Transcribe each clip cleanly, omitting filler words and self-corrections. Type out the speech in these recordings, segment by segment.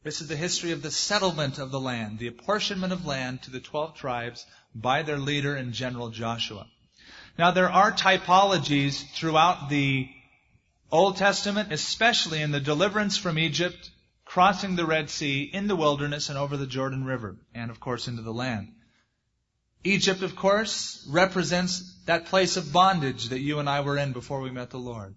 This is the history of the settlement of the land, the apportionment of land to the 12 tribes by their leader and general Joshua. Now there are typologies throughout the Old Testament, especially in the deliverance from Egypt, crossing the Red Sea, in the wilderness, and over the Jordan River, and of course into the land. Egypt, of course, represents that place of bondage that you and I were in before we met the Lord.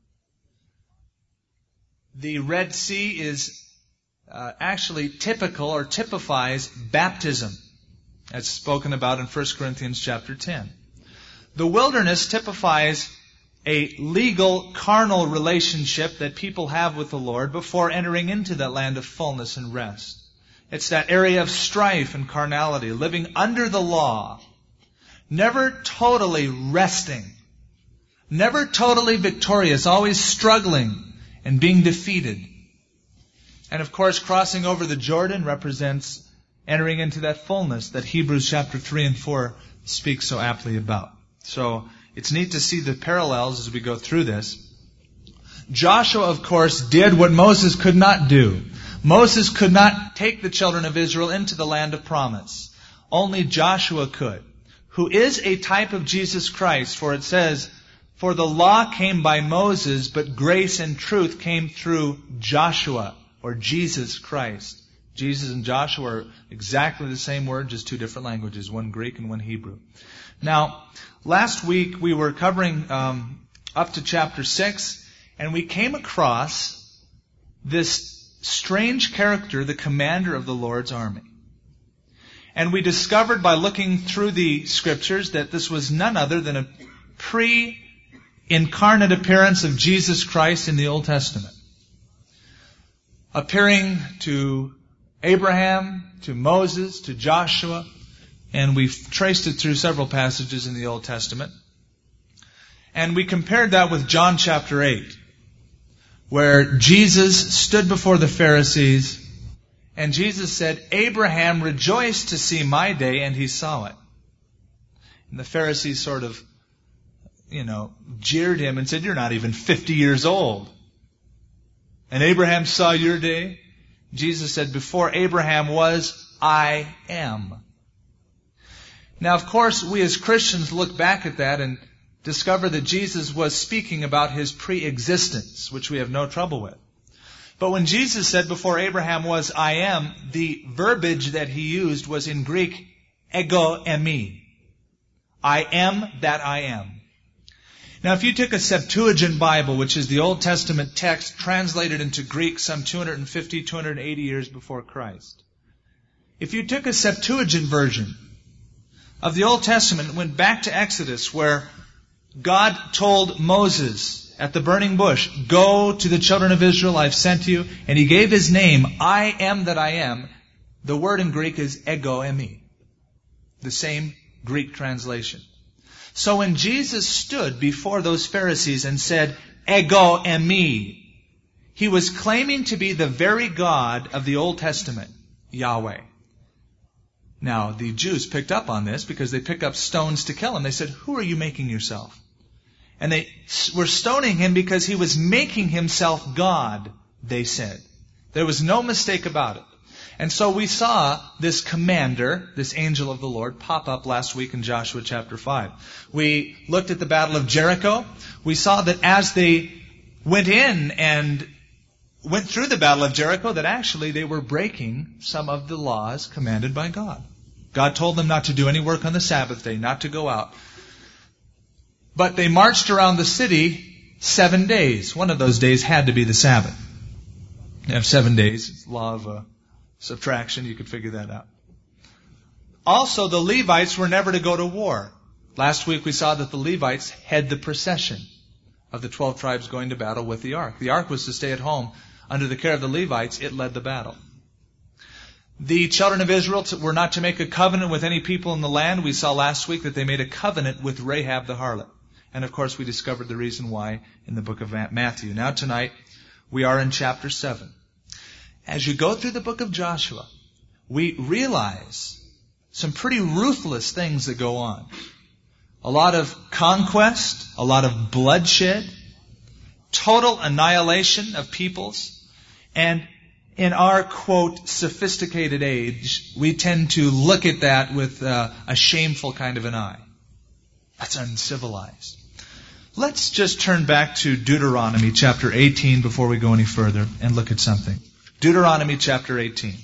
The Red Sea is actually typical or typifies baptism, as spoken about in 1 Corinthians chapter 10. The wilderness typifies a legal, carnal relationship that people have with the Lord before entering into that land of fullness and rest. It's that area of strife and carnality, living under the law, never totally resting, never totally victorious, always struggling and being defeated. And of course, crossing over the Jordan represents entering into that fullness that Hebrews chapter 3 and 4 speak so aptly about. So it's neat to see the parallels as we go through this. Joshua, of course, did what Moses could not do. Moses could not take the children of Israel into the land of promise. Only Joshua could, who is a type of Jesus Christ, for it says, "For the law came by Moses, but grace and truth came through Joshua," or Jesus Christ. Jesus and Joshua are exactly the same word, just two different languages, one Greek and one Hebrew. Now, last week we were covering up to chapter 6, and we came across this strange character, the commander of the Lord's army. And we discovered by looking through the scriptures that this was none other than a pre-incarnate appearance of Jesus Christ in the Old Testament. Appearing to Abraham, to Moses, to Joshua, and we've traced it through several passages in the Old Testament. And we compared that with John chapter 8, where Jesus stood before the Pharisees, and Jesus said, "Abraham rejoiced to see my day, and he saw it." And the Pharisees sort of, jeered him and said, "You're not even 50 years old. And Abraham saw your day?" Jesus said, "Before Abraham was, I am." Now, of course, we as Christians look back at that and discover that Jesus was speaking about His pre-existence, which we have no trouble with. But when Jesus said, "Before Abraham was, I am," the verbiage that He used was in Greek, ego eimi. I am that I am. Now, if you took a Septuagint Bible, which is the Old Testament text translated into Greek some 250, 280 years before Christ. If you took a Septuagint version of the Old Testament and went back to Exodus, where God told Moses at the burning bush, "Go to the children of Israel, I've sent you," and He gave His name, "I am that I am," the word in Greek is ego eimi. The same Greek translation. So when Jesus stood before those Pharisees and said, "Ego eimi," He was claiming to be the very God of the Old Testament, Yahweh. Now, the Jews picked up on this because they picked up stones to kill Him. They said, "Who are you making yourself?" And they were stoning Him because He was making Himself God, they said. There was no mistake about it. And so we saw this commander, this angel of the Lord, pop up last week in Joshua chapter 5. We looked at the Battle of Jericho. We saw that as they went in and went through the Battle of Jericho, that actually they were breaking some of the laws commanded by God. God told them not to do any work on the Sabbath day, not to go out. But they marched around the city 7 days. One of those days had to be the Sabbath. You have 7 days. It's law of subtraction. You could figure that out. Also, the Levites were never to go to war. Last week we saw that the Levites head the procession of the 12 tribes going to battle with the ark. The ark was to stay at home under the care of the Levites. It led the battle. The children of Israel were not to make a covenant with any people in the land. We saw last week that they made a covenant with Rahab the harlot. And of course we discovered the reason why in the book of Matthew. Now tonight we are in chapter 7. As you go through the book of Joshua, we realize some pretty ruthless things that go on. A lot of conquest, a lot of bloodshed, total annihilation of peoples. And in our, quote, sophisticated age, we tend to look at that with a shameful kind of an eye. That's uncivilized. Let's just turn back to Deuteronomy chapter 18 before we go any further and look at something. Deuteronomy chapter 18.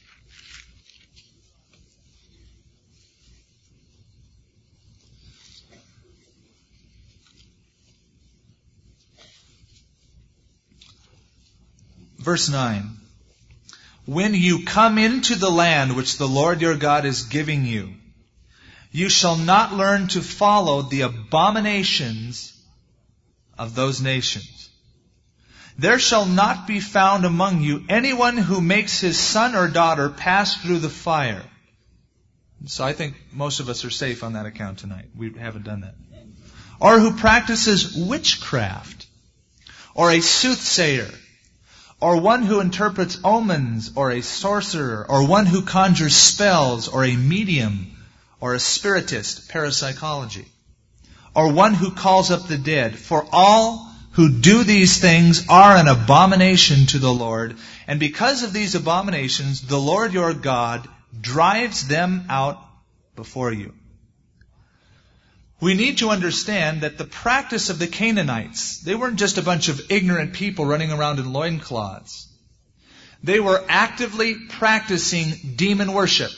Verse 9. When you come into the land which the Lord your God is giving you, you shall not learn to follow the abominations of those nations. There shall not be found among you anyone who makes his son or daughter pass through the fire. So I think most of us are safe on that account tonight. We haven't done that. Or who practices witchcraft, or a soothsayer, or one who interprets omens, or a sorcerer, or one who conjures spells, or a medium, or a spiritist, parapsychology, or one who calls up the dead. For all who do these things are an abomination to the Lord, and because of these abominations, the Lord your God drives them out before you. We need to understand that the practice of the Canaanites, they weren't just a bunch of ignorant people running around in loincloths. They were actively practicing demon worship.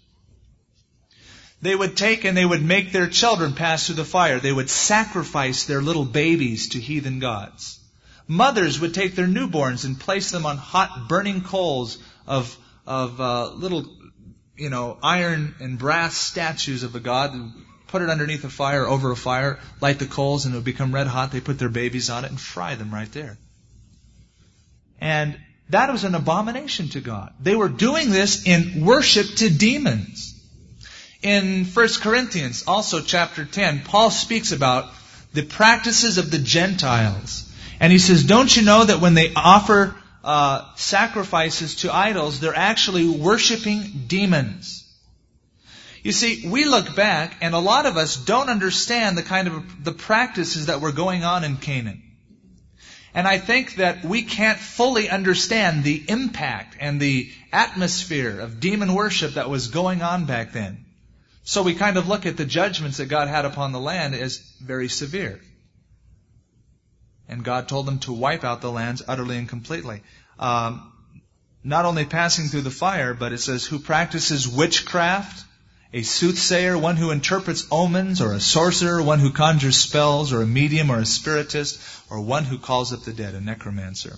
They would take and they would make their children pass through the fire. They would sacrifice their little babies to heathen gods. Mothers would take their newborns and place them on hot burning coals of little, iron and brass statues of a god, and put it underneath a fire, over a fire, light the coals, and it would become red hot. They put their babies on it and fry them right there. And that was an abomination to God. They were doing this in worship to demons. In 1 Corinthians, also chapter 10, Paul speaks about the practices of the Gentiles. And he says, don't you know that when they offer sacrifices to idols, they're actually worshiping demons? You see, we look back, and a lot of us don't understand the practices that were going on in Canaan. And I think that we can't fully understand the impact and the atmosphere of demon worship that was going on back then. So we kind of look at the judgments that God had upon the land as very severe. And God told them to wipe out the lands utterly and completely. Not only passing through the fire, but it says, who practices witchcraft, a soothsayer, one who interprets omens, or a sorcerer, one who conjures spells, or a medium, or a spiritist, or one who calls up the dead, a necromancer.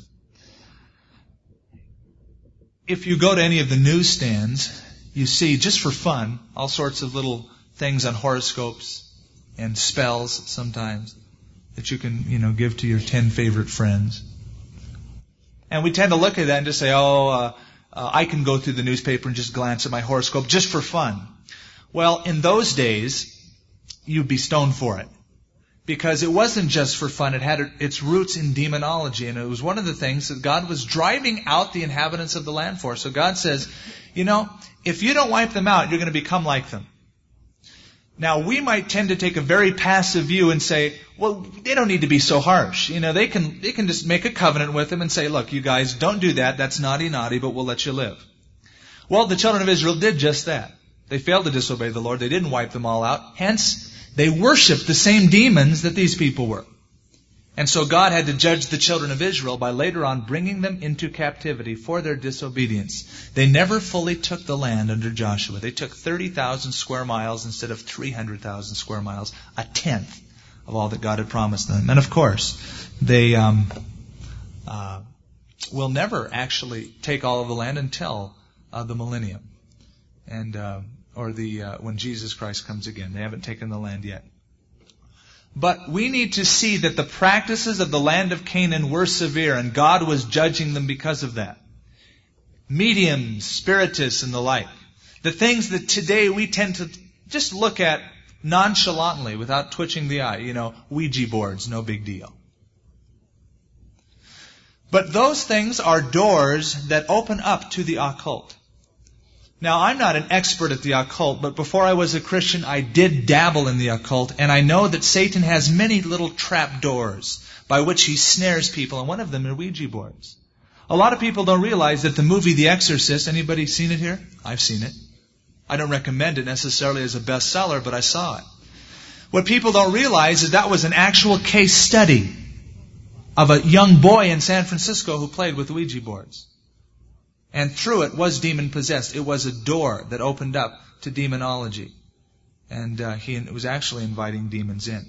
If you go to any of the newsstands, you see, just for fun, all sorts of little things on horoscopes and spells sometimes that you can, give to your 10 favorite friends. And we tend to look at that and just say, I can go through the newspaper and just glance at my horoscope just for fun. Well, in those days, you'd be stoned for it. Because it wasn't just for fun. It had its roots in demonology. And it was one of the things that God was driving out the inhabitants of the land for. So God says, if you don't wipe them out, you're going to become like them. Now, we might tend to take a very passive view and say, well, they don't need to be so harsh. They can just make a covenant with them and say, look, you guys, don't do that. That's naughty, but we'll let you live. Well, the children of Israel did just that. They failed to disobey the Lord. They didn't wipe them all out. Hence, they worshiped the same demons that these people were. And so God had to judge the children of Israel by later on bringing them into captivity for their disobedience. They never fully took the land under Joshua. They took 30,000 square miles instead of 300,000 square miles, a tenth of all that God had promised them. And of course, they will never actually take all of the land until the millennium. And when Jesus Christ comes again. They haven't taken the land yet. But we need to see that the practices of the land of Canaan were severe, and God was judging them because of that. Mediums, spiritists, and the like. The things that today we tend to just look at nonchalantly without twitching the eye. Ouija boards, no big deal. But those things are doors that open up to the occult. Now, I'm not an expert at the occult, but before I was a Christian, I did dabble in the occult, and I know that Satan has many little trap doors by which he snares people, and one of them are Ouija boards. A lot of people don't realize that the movie The Exorcist, anybody seen it here? I've seen it. I don't recommend it necessarily as a bestseller, but I saw it. What people don't realize is that was an actual case study of a young boy in San Francisco who played with Ouija boards. And through it was demon-possessed. It was a door that opened up to demonology. And he was actually inviting demons in.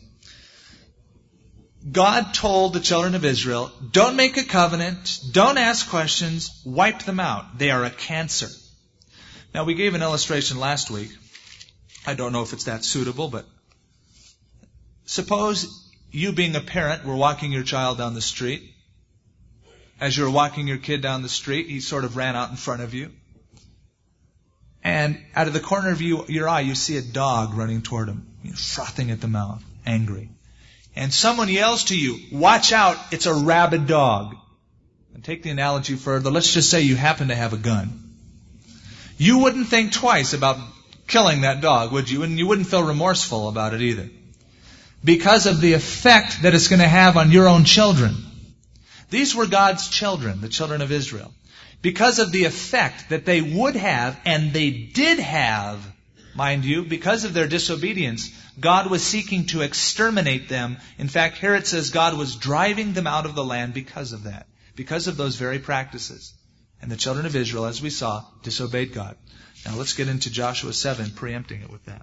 God told the children of Israel, don't make a covenant, don't ask questions, wipe them out. They are a cancer. Now, we gave an illustration last week. I don't know if it's that suitable, but suppose you being a parent were walking your child down the street. As you were walking your kid down the street, he sort of ran out in front of you. And out of the corner of your eye, you see a dog running toward him, frothing at the mouth, angry. And someone yells to you, watch out, it's a rabid dog. And take the analogy further. Let's just say you happen to have a gun. You wouldn't think twice about killing that dog, would you? And you wouldn't feel remorseful about it either. Because of the effect that it's going to have on your own children. These were God's children, the children of Israel. Because of the effect that they would have, and they did have, mind you, because of their disobedience, God was seeking to exterminate them. In fact, here it says God was driving them out of the land because of that. Because of those very practices. And the children of Israel, as we saw, disobeyed God. Now let's get into Joshua 7, preempting it with that.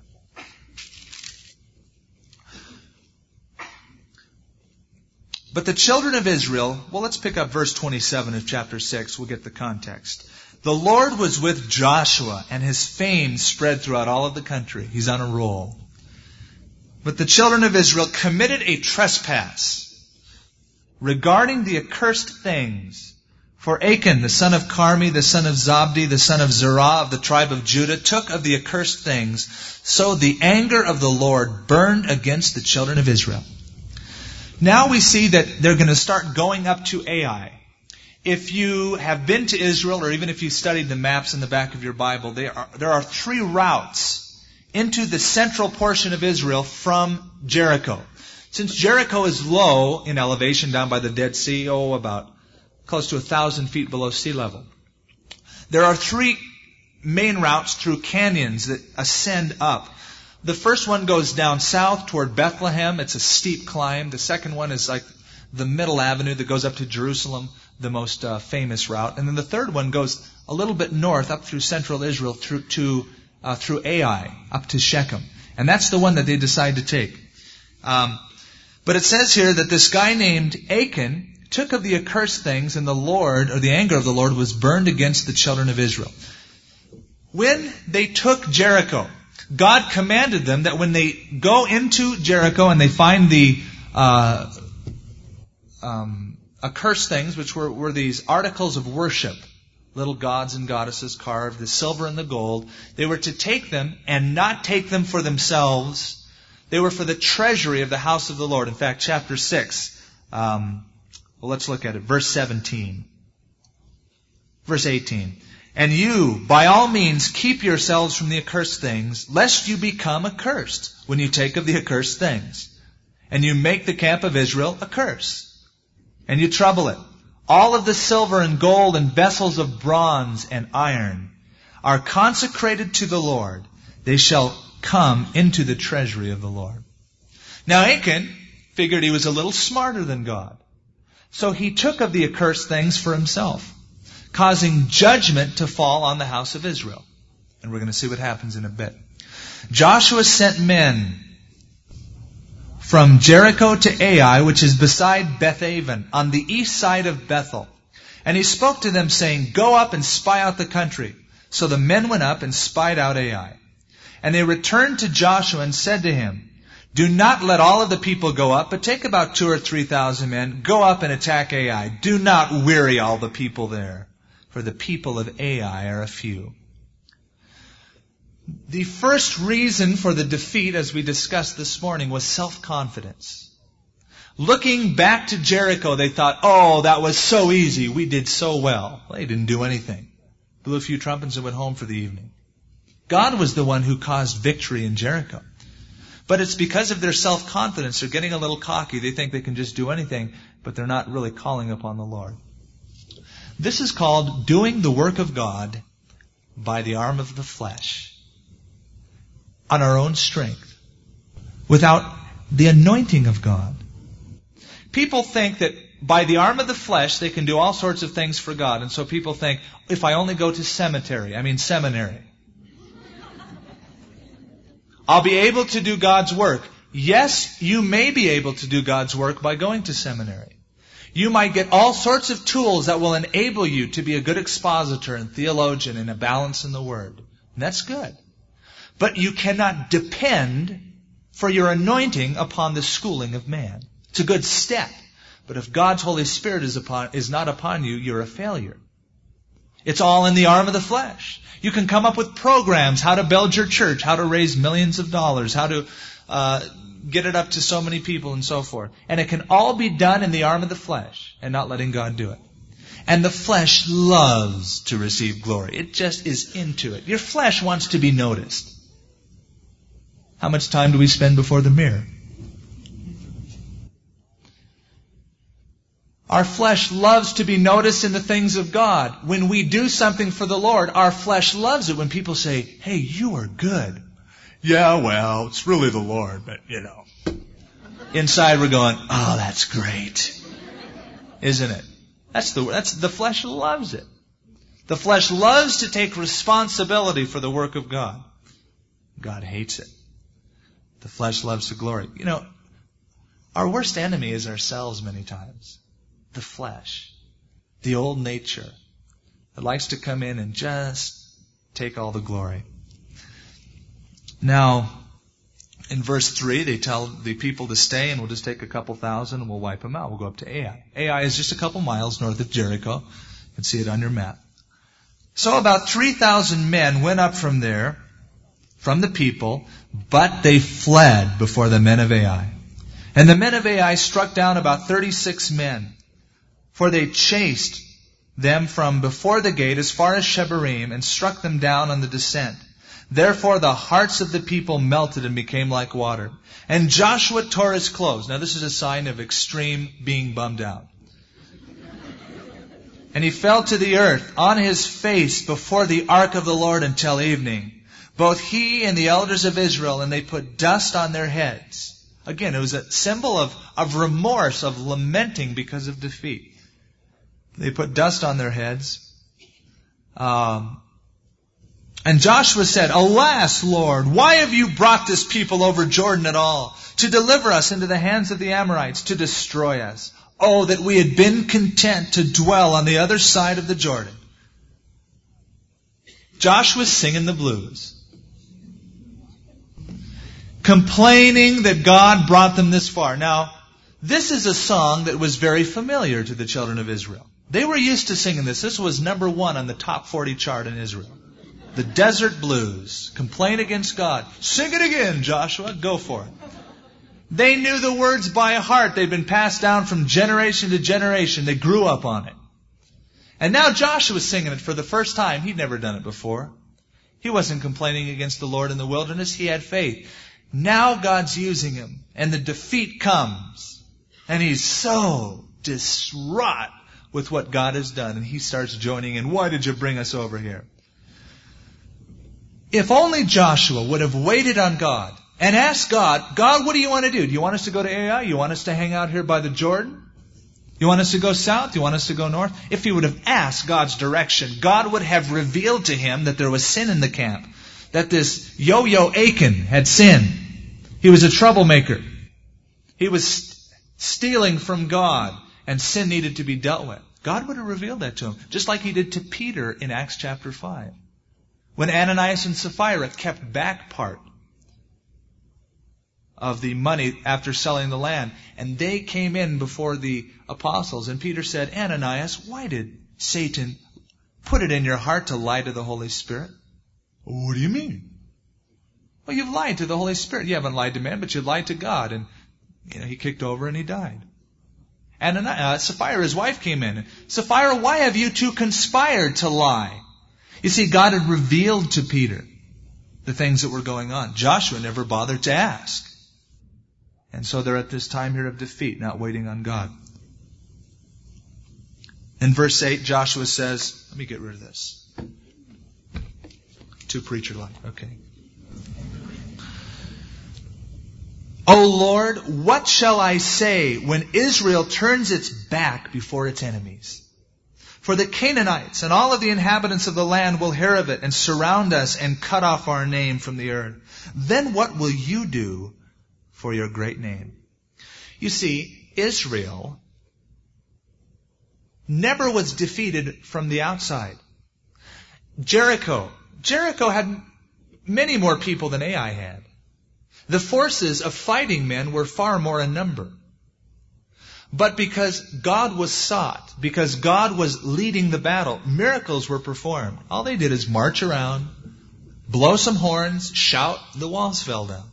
But the children of Israel, well, let's pick up verse 27 of chapter 6. We'll get the context. The Lord was with Joshua, and his fame spread throughout all of the country. He's on a roll. But the children of Israel committed a trespass regarding the accursed things. For Achan, the son of Carmi, the son of Zabdi, the son of Zerah of the tribe of Judah, took of the accursed things. So the anger of the Lord burned against the children of Israel. Now we see that they're going to start going up to Ai. If you have been to Israel, or even if you studied the maps in the back of your Bible, there are 3 routes into the central portion of Israel from Jericho. Since Jericho is low in elevation down by the Dead Sea, about close to 1,000 feet below sea level, there are 3 main routes through canyons that ascend up. The first one goes down south toward Bethlehem. It's a steep climb. The second one is like the middle avenue that goes up to Jerusalem, the most famous route. And then the third one goes a little bit north up through central Israel through Ai, up to Shechem. And that's the one that they decide to take. But it says here that this guy named Achan took of the accursed things, and the Lord, or the anger of the Lord, was burned against the children of Israel. When they took Jericho, God commanded them that when they go into Jericho and they find the accursed things, which were these articles of worship, little gods and goddesses carved, the silver and the gold, they were to take them and not take them for themselves. They were for the treasury of the house of the Lord. In fact, chapter 6, let's look at it. Verse 17. Verse 18. And you, by all means, keep yourselves from the accursed things, lest you become accursed when you take of the accursed things. And you make the camp of Israel a curse. And you trouble it. All of the silver and gold and vessels of bronze and iron are consecrated to the Lord. They shall come into the treasury of the Lord. Now Achan figured he was a little smarter than God. So he took of the accursed things for himself, causing judgment to fall on the house of Israel. And we're going to see what happens in a bit. Joshua sent men from Jericho to Ai, which is beside Bethaven, on the east side of Bethel. And he spoke to them, saying, go up and spy out the country. So the men went up and spied out Ai. And they returned to Joshua and said to him, do not let all of the people go up, but take about 2,000 or 3,000 men, go up and attack Ai. Do not weary all the people there, for the people of Ai are a few. The first reason for the defeat, as we discussed this morning, was self-confidence. Looking back to Jericho, they thought, oh, that was so easy. We did so well. Well, they didn't do anything. Blew a few trumpets and went home for the evening. God was the one who caused victory in Jericho. But it's because of their self-confidence. They're getting a little cocky. They think they can just do anything, but they're not really calling upon the Lord. This is called doing the work of God by the arm of the flesh, on our own strength, without the anointing of God. People think that by the arm of the flesh they can do all sorts of things for God. And so people think, if I only go to seminary, I'll be able to do God's work. Yes, you may be able to do God's work by going to seminary. You might get all sorts of tools that will enable you to be a good expositor and theologian and a balance in the Word. And that's good. But you cannot depend for your anointing upon the schooling of man. It's a good step. But if God's Holy Spirit is not upon you, you're a failure. It's all in the arm of the flesh. You can come up with programs, how to build your church, how to raise millions of dollars, how to get it up to so many people and so forth. And it can all be done in the arm of the flesh and not letting God do it. And the flesh loves to receive glory. It just is into it. Your flesh wants to be noticed. How much time do we spend before the mirror? Our flesh loves to be noticed in the things of God. When we do something for the Lord, our flesh loves it when people say, hey, you are good. Yeah, well, it's really the Lord, but Inside we're going, oh, that's great. Isn't it? The flesh loves it. The flesh loves to take responsibility for the work of God. God hates it. The flesh loves the glory. Our worst enemy is ourselves many times. The flesh. The old nature. That likes to come in and just take all the glory. Now, in verse 3, they tell the people to stay, and we'll just take a couple thousand and we'll wipe them out. We'll go up to Ai. Ai is just a couple miles north of Jericho. You can see it on your map. So about 3,000 men went up from there, from the people, but they fled before the men of Ai. And the men of Ai struck down about 36 men, for they chased them from before the gate as far as Shebarim and struck them down on the descent. Therefore the hearts of the people melted and became like water. And Joshua tore his clothes. Now this is a sign of extreme being bummed out. And he fell to the earth on his face before the ark of the Lord until evening. Both he and the elders of Israel, and they put dust on their heads. Again, it was a symbol of remorse, of lamenting because of defeat. They put dust on their heads. And Joshua said, Alas, Lord, why have you brought this people over Jordan at all? To deliver us into the hands of the Amorites, to destroy us. Oh, that we had been content to dwell on the other side of the Jordan. Joshua's singing the blues. Complaining that God brought them this far. Now, this is a song that was very familiar to the children of Israel. They were used to singing this. This was number 1 on the top 40 chart in Israel. The desert blues. Complain against God. Sing it again, Joshua. Go for it. They knew the words by heart. They'd been passed down from generation to generation. They grew up on it. And now Joshua was singing it for the first time. He'd never done it before. He wasn't complaining against the Lord in the wilderness. He had faith. Now God's using him. And the defeat comes. And he's so distraught with what God has done. And he starts joining in. Why did you bring us over here? If only Joshua would have waited on God and asked God, God, what do you want to do? Do you want us to go to Ai? You want us to hang out here by the Jordan? You want us to go south? You want us to go north? If he would have asked God's direction, God would have revealed to him that there was sin in the camp. That this Yo-Yo Achan had sinned. He was a troublemaker. He was stealing from God, and sin needed to be dealt with. God would have revealed that to him, just like he did to Peter in Acts chapter 5. When Ananias and Sapphira kept back part of the money after selling the land, and they came in before the apostles, and Peter said, Ananias, why did Satan put it in your heart to lie to the Holy Spirit? What do you mean? Well, you've lied to the Holy Spirit. You haven't lied to man, but you lied to God. And he kicked over and he died. And Sapphira, his wife, came in. Sapphira, why have you two conspired to lie? You see, God had revealed to Peter the things that were going on. Joshua never bothered to ask. And so they're at this time here of defeat, not waiting on God. In verse 8, Joshua says, let me get rid of this. Too preacher-like. Okay. O Lord, what shall I say when Israel turns its back before its enemies? For the Canaanites and all of the inhabitants of the land will hear of it and surround us and cut off our name from the earth. Then what will you do for your great name? You see, Israel never was defeated from the outside. Jericho had many more people than Ai had. The forces of fighting men were far more in number. But because God was sought, because God was leading the battle, miracles were performed. All they did is march around, blow some horns, shout, the walls fell down.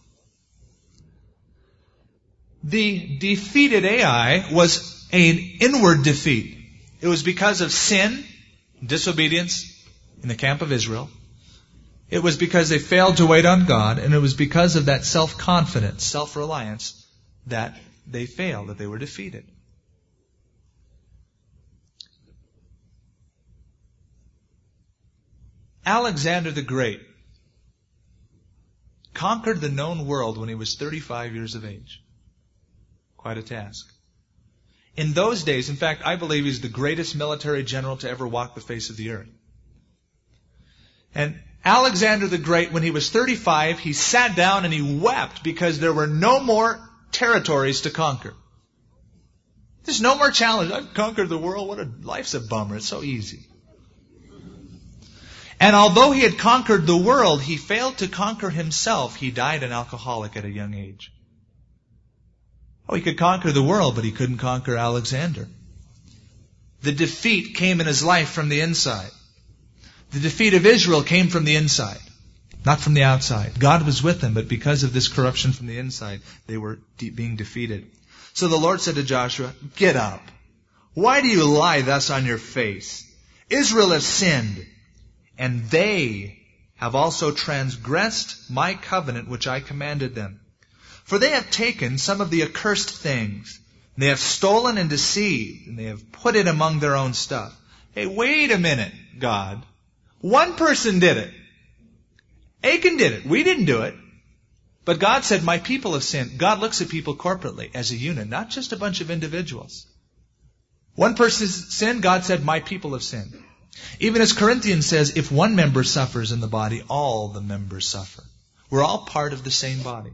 The defeated Ai was an inward defeat. It was because of sin, disobedience in the camp of Israel. It was because they failed to wait on God, and it was because of that self-confidence, self-reliance, that they failed, that they were defeated. Alexander the Great conquered the known world when he was 35 years of age. Quite a task. In those days, in fact, I believe he's the greatest military general to ever walk the face of the earth. And Alexander the Great, when he was 35, he sat down and he wept because there were no more territories to conquer. There's no more challenge. I've conquered the world. Life's a bummer. It's so easy. And although he had conquered the world, he failed to conquer himself. He died an alcoholic at a young age. Oh, he could conquer the world, but he couldn't conquer Alexander. The defeat came in his life from the inside. The defeat of Israel came from the inside, not from the outside. God was with them, but because of this corruption from the inside, they were being defeated. So the Lord said to Joshua, get up. Why do you lie thus on your face? Israel has sinned, and they have also transgressed my covenant which I commanded them. For they have taken some of the accursed things, and they have stolen and deceived, and they have put it among their own stuff. Hey, wait a minute, God. One person did it. Achan did it. We didn't do it. But God said, my people have sinned. God looks at people corporately as a unit, not just a bunch of individuals. One person sinned, God said, my people have sinned. Even as Corinthians says, if one member suffers in the body, all the members suffer. We're all part of the same body.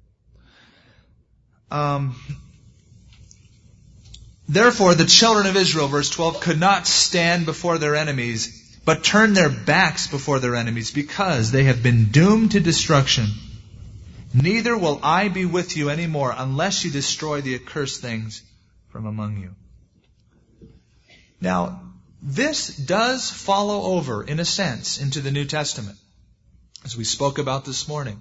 Therefore, the children of Israel, verse 12, could not stand before their enemies, but turn their backs before their enemies, because they have been doomed to destruction. Neither will I be with you anymore unless you destroy the accursed things from among you. Now, this does follow over, in a sense, into the New Testament, as we spoke about this morning.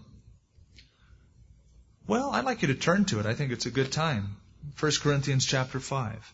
Well, I'd like you to turn to it. I think it's a good time. 1 Corinthians chapter 5.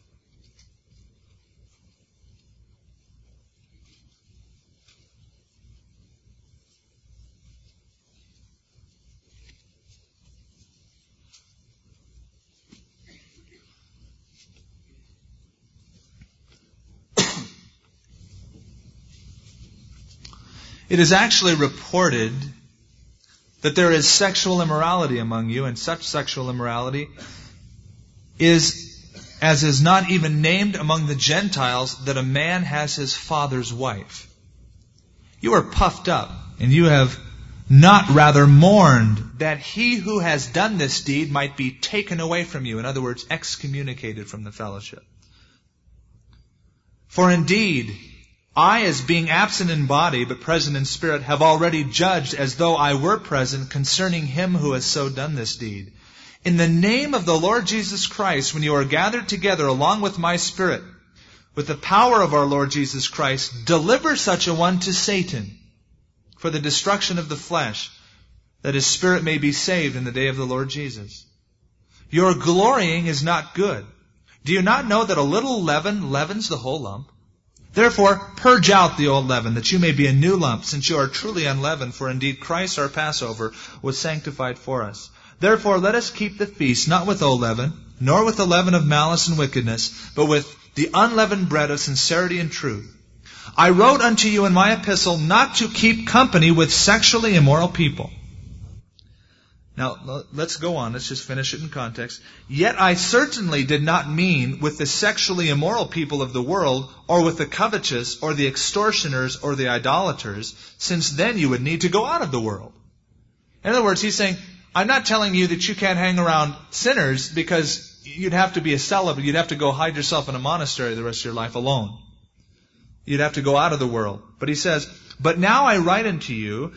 It is actually reported that there is sexual immorality among you, and such sexual immorality is, as is not even named among the Gentiles, that a man has his father's wife. You are puffed up, and you have not rather mourned that he who has done this deed might be taken away from you. In other words, excommunicated from the fellowship. For indeed, I, as being absent in body, but present in spirit, have already judged as though I were present concerning him who has so done this deed. In the name of the Lord Jesus Christ, when you are gathered together along with my spirit, with the power of our Lord Jesus Christ, deliver such a one to Satan for the destruction of the flesh, that his spirit may be saved in the day of the Lord Jesus. Your glorying is not good. Do you not know that a little leaven leavens the whole lump? Therefore, purge out the old leaven, that you may be a new lump, since you are truly unleavened. For indeed Christ our Passover was sanctified for us. Therefore let us keep the feast, not with old leaven, nor with the leaven of malice and wickedness, but with the unleavened bread of sincerity and truth. I wrote unto you in my epistle not to keep company with sexually immoral people. Now, let's go on. Let's just finish it in context. Yet I certainly did not mean with the sexually immoral people of the world, or with the covetous, or the extortioners, or the idolaters, since then you would need to go out of the world. In other words, he's saying, I'm not telling you that you can't hang around sinners because you'd have to be a celibate. You'd have to go hide yourself in a monastery the rest of your life alone. You'd have to go out of the world. But he says, but now I write unto you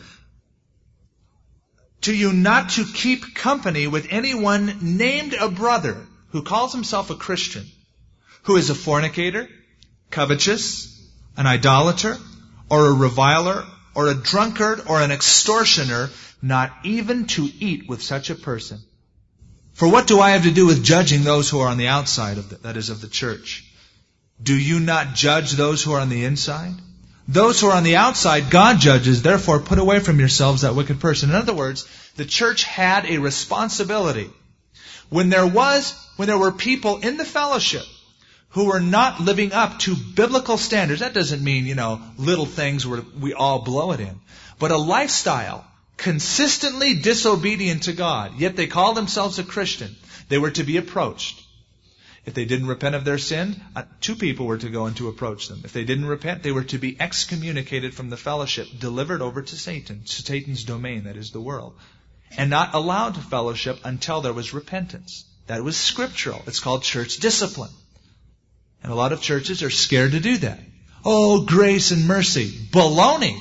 not to keep company with anyone named a brother who calls himself a Christian, who is a fornicator, covetous, an idolater, or a reviler, or a drunkard, or an extortioner, not even to eat with such a person. For what do I have to do with judging those who are on the outside of the church? Do you not judge those who are on the inside? Those who are on the outside, God judges. Therefore, put away from yourselves that wicked person. In other words, the church had a responsibility. When there were people in the fellowship who were not living up to biblical standards, that doesn't mean, little things where we all blow it in, but a lifestyle consistently disobedient to God, yet they called themselves a Christian, they were to be approached. If they didn't repent of their sin, 2 people were to go and to approach them. If they didn't repent, they were to be excommunicated from the fellowship, delivered over to Satan, to Satan's domain, that is the world, and not allowed to fellowship until there was repentance. That was scriptural. It's called church discipline. And a lot of churches are scared to do that. Oh, grace and mercy. Baloney.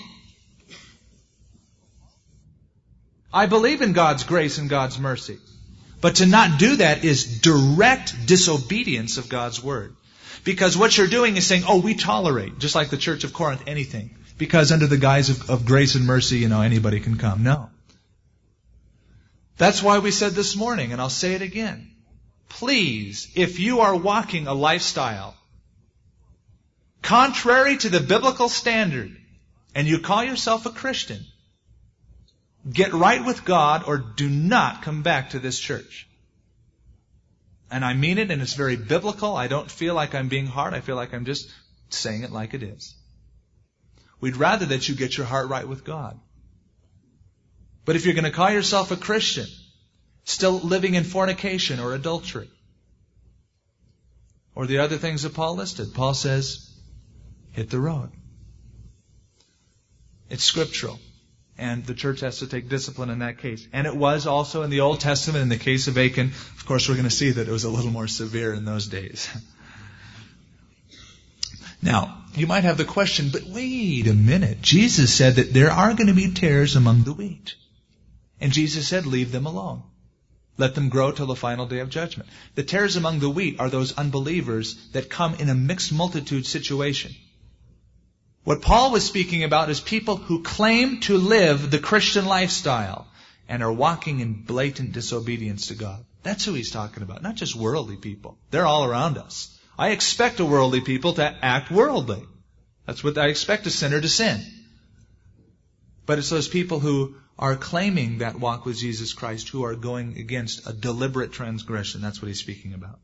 I believe in God's grace and God's mercy. But to not do that is direct disobedience of God's Word. Because what you're doing is saying, we tolerate, just like the Church of Corinth, anything. Because under the guise of grace and mercy, anybody can come. No. That's why we said this morning, and I'll say it again. Please, if you are walking a lifestyle contrary to the biblical standard, and you call yourself a Christian, get right with God or do not come back to this church. And I mean it, and it's very biblical. I don't feel like I'm being hard. I feel like I'm just saying it like it is. We'd rather that you get your heart right with God. But if you're going to call yourself a Christian, still living in fornication or adultery, or the other things that Paul listed, Paul says, hit the road. It's scriptural. And the church has to take discipline in that case. And it was also in the Old Testament, in the case of Achan. Of course, we're going to see that it was a little more severe in those days. Now, you might have the question, but wait a minute. Jesus said that there are going to be tares among the wheat. And Jesus said, leave them alone. Let them grow till the final day of judgment. The tares among the wheat are those unbelievers that come in a mixed multitude situation. What Paul was speaking about is people who claim to live the Christian lifestyle and are walking in blatant disobedience to God. That's who he's talking about, not just worldly people. They're all around us. I expect a worldly people to act worldly. That's what I expect a sinner to sin. But it's those people who are claiming that walk with Jesus Christ who are going against a deliberate transgression. That's what he's speaking about.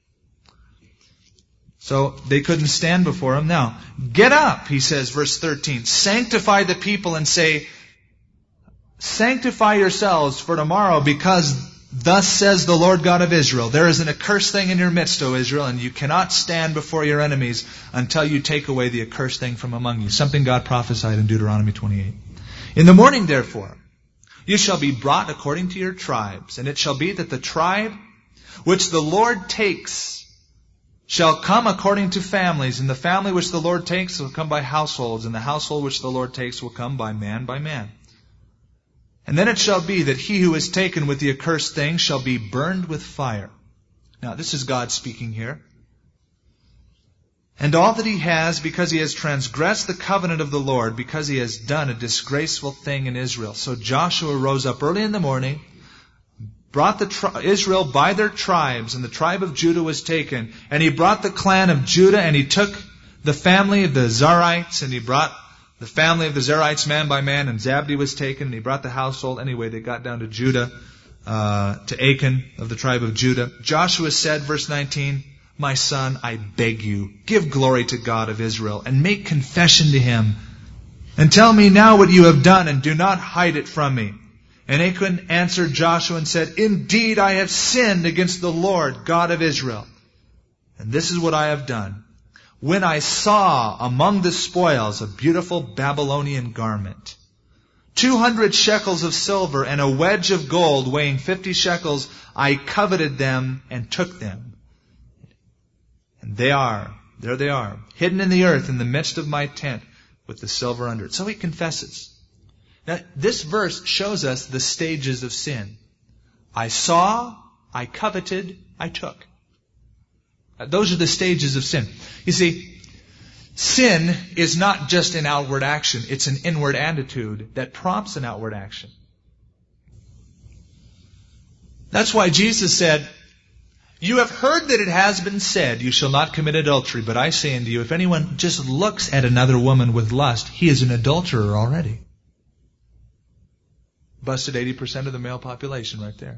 So they couldn't stand before him. Now, get up, he says, verse 13. Sanctify the people and say, sanctify yourselves for tomorrow, because thus says the Lord God of Israel, there is an accursed thing in your midst, O Israel, and you cannot stand before your enemies until you take away the accursed thing from among you. Something God prophesied in Deuteronomy 28. In the morning, therefore, you shall be brought according to your tribes, and it shall be that the tribe which the Lord takes shall come according to families, and the family which the Lord takes will come by households, and the household which the Lord takes will come by man by man. And then it shall be that he who is taken with the accursed thing shall be burned with fire. Now, this is God speaking here. And all that he has, because he has transgressed the covenant of the Lord, because he has done a disgraceful thing in Israel. So Joshua rose up early in the morning, brought Israel by their tribes, and the tribe of Judah was taken. And he brought the clan of Judah, and he took the family of the Zarites, and he brought the family of the Zarites man by man, and Zabdi was taken, and he brought the household. Anyway, they got down to Judah, to Achan of the tribe of Judah. Joshua said, verse 19, My son, I beg you, give glory to God of Israel, and make confession to Him. And tell me now what you have done, and do not hide it from me. And Achan answered Joshua and said, Indeed, I have sinned against the Lord, God of Israel. And this is what I have done. When I saw among the spoils a beautiful Babylonian garment, 200 shekels of silver and a wedge of gold weighing 50 shekels, I coveted them and took them. And there they are, hidden in the earth in the midst of my tent with the silver under it. So he confesses. Now, this verse shows us the stages of sin. I saw, I coveted, I took. Those are the stages of sin. You see, sin is not just an outward action. It's an inward attitude that prompts an outward action. That's why Jesus said, You have heard that it has been said, You shall not commit adultery. But I say unto you, if anyone just looks at another woman with lust, he is an adulterer already. Busted 80% of the male population right there.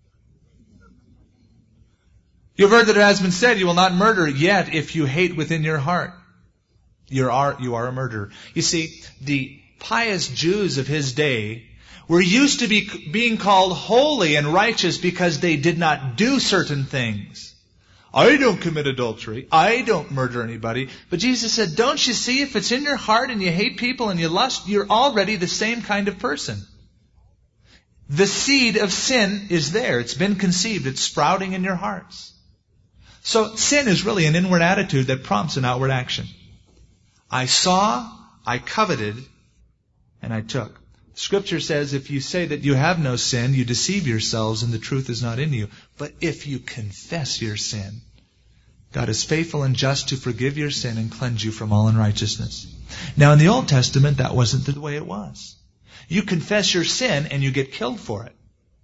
You have heard that it has been said, You will not murder. Yet, if you hate within your heart, you are a murderer. You see, the pious Jews of his day were used to being called holy and righteous because they did not do certain things. I don't commit adultery. I don't murder anybody. But Jesus said, don't you see, if it's in your heart and you hate people and you lust, you're already the same kind of person. The seed of sin is there. It's been conceived. It's sprouting in your hearts. So sin is really an inward attitude that prompts an outward action. I saw, I coveted, and I took. Scripture says if you say that you have no sin, you deceive yourselves and the truth is not in you. But if you confess your sin, God is faithful and just to forgive your sin and cleanse you from all unrighteousness. Now in the Old Testament, that wasn't the way it was. You confess your sin and you get killed for it.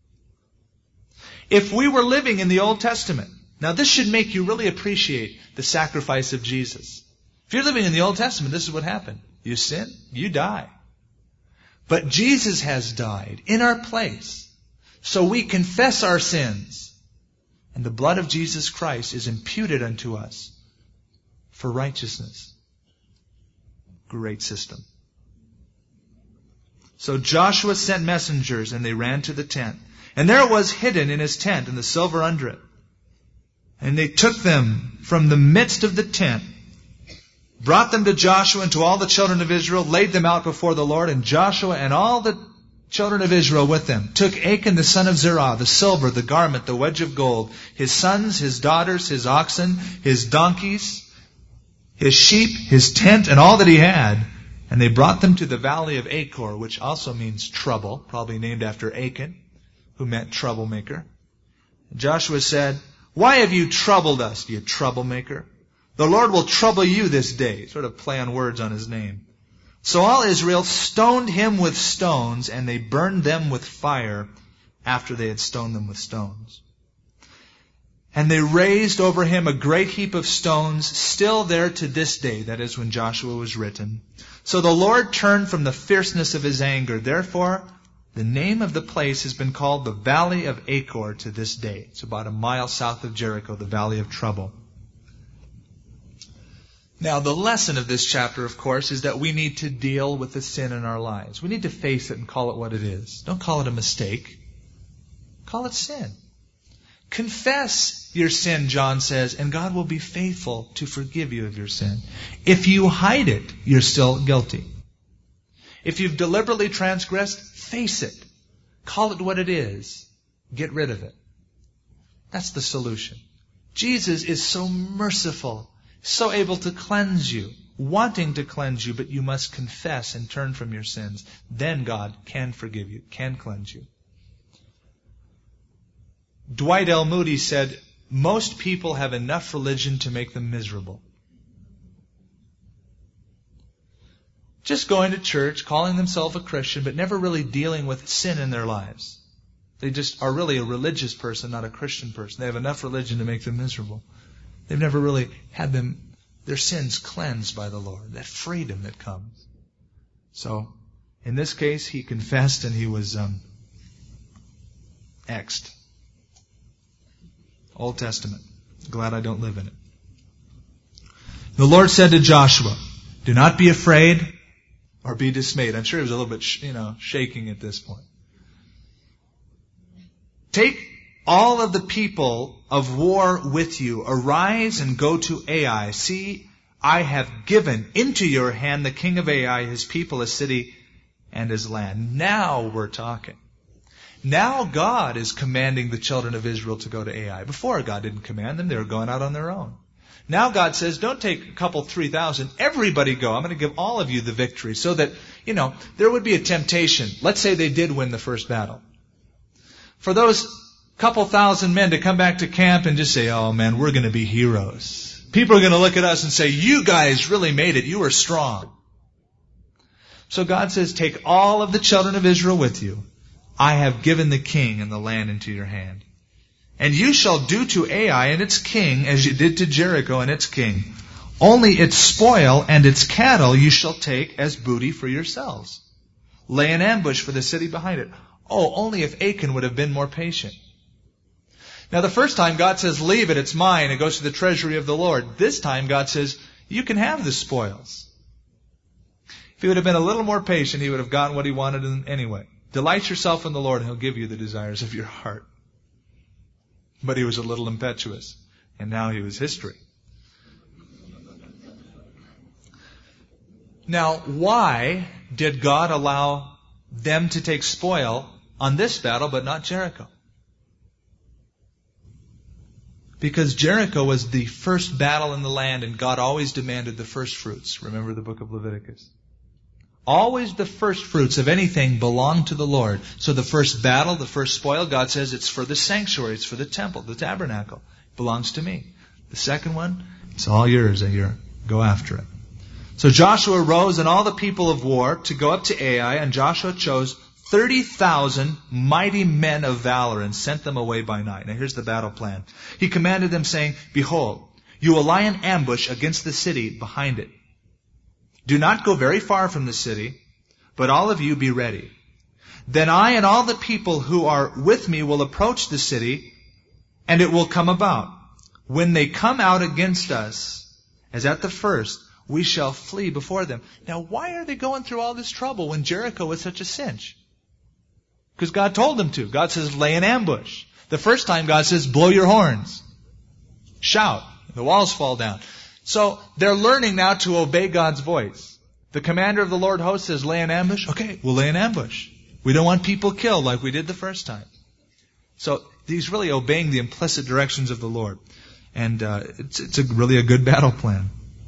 If we were living in the Old Testament, now this should make you really appreciate the sacrifice of Jesus. If you're living in the Old Testament, this is what happened. You sin, you die. But Jesus has died in our place. So we confess our sins. And the blood of Jesus Christ is imputed unto us for righteousness. Great system. So Joshua sent messengers and they ran to the tent. And there it was hidden in his tent and the silver under it. And they took them from the midst of the tent, brought them to Joshua and to all the children of Israel, laid them out before the Lord, and Joshua and all the children of Israel with them took Achan the son of Zerah, the silver, the garment, the wedge of gold, his sons, his daughters, his oxen, his donkeys, his sheep, his tent, and all that he had, and they brought them to the valley of Achor, which also means trouble, probably named after Achan, who meant troublemaker. And Joshua said, Why have you troubled us, you troublemaker? The Lord will trouble you this day. Sort of play on words on his name. So all Israel stoned him with stones, and they burned them with fire after they had stoned them with stones. And they raised over him a great heap of stones, still there to this day. That is when Joshua was written. So the Lord turned from the fierceness of his anger. Therefore, the name of the place has been called the Valley of Achor to this day. It's about a mile south of Jericho, the Valley of Trouble. Now, the lesson of this chapter, of course, is that we need to deal with the sin in our lives. We need to face it and call it what it is. Don't call it a mistake. Call it sin. Confess your sin, John says, and God will be faithful to forgive you of your sin. If you hide it, you're still guilty. If you've deliberately transgressed, face it. Call it what it is. Get rid of it. That's the solution. Jesus is so merciful, so able to cleanse you, wanting to cleanse you, but you must confess and turn from your sins. Then God can forgive you, can cleanse you. Dwight L. Moody said, most people have enough religion to make them miserable. Just going to church, calling themselves a Christian, but never really dealing with sin in their lives. They just are really a religious person, not a Christian person. They have enough religion to make them miserable. They've never really had their sins cleansed by the Lord, that freedom that comes. So, in this case, he confessed and he was X'd. Old Testament. Glad I don't live in it. The Lord said to Joshua, do not be afraid or be dismayed. I'm sure he was a little bit, shaking at this point. Take all of the people of war with you. Arise and go to Ai. See, I have given into your hand the king of Ai, his people, his city, and his land. Now we're talking. Now God is commanding the children of Israel to go to Ai. Before, God didn't command them. They were going out on their own. Now God says, don't take a couple, 3,000. Everybody go. I'm going to give all of you the victory so that, there would be a temptation. Let's say they did win the first battle. For those couple thousand men to come back to camp and just say, oh man, we're going to be heroes. People are going to look at us and say, you guys really made it. You were strong. So God says, take all of the children of Israel with you. I have given the king and the land into your hand. And you shall do to Ai and its king as you did to Jericho and its king. Only its spoil and its cattle you shall take as booty for yourselves. Lay an ambush for the city behind it. Oh, only if Achan would have been more patient. Now the first time God says, leave it, it's mine. It goes to the treasury of the Lord. This time God says, you can have the spoils. If he would have been a little more patient, he would have gotten what he wanted anyway. Delight yourself in the Lord and he'll give you the desires of your heart. But he was a little impetuous. And now he was history. Now, why did God allow them to take spoil on this battle but not Jericho? Because Jericho was the first battle in the land and God always demanded the first fruits. Remember the book of Leviticus. Always the first fruits of anything belong to the Lord. So the first battle, the first spoil, God says it's for the sanctuary, it's for the temple, the tabernacle. It belongs to me. The second one, it's all yours and go after it. So Joshua rose and all the people of war to go up to Ai, and Joshua chose 30,000 mighty men of valor and sent them away by night. Now here's the battle plan. He commanded them saying, behold, you will lie in ambush against the city behind it. Do not go very far from the city, but all of you be ready. Then I and all the people who are with me will approach the city, and it will come about. When they come out against us, as at the first, we shall flee before them. Now, why are they going through all this trouble when Jericho was such a cinch? Because God told them to. God says, lay an ambush. The first time God says, blow your horns. Shout. The walls fall down. So they're learning now to obey God's voice. The commander of the Lord host says, lay an ambush. Okay, we'll lay an ambush. We don't want people killed like we did the first time. So he's really obeying the implicit directions of the Lord. And it's really a good battle plan.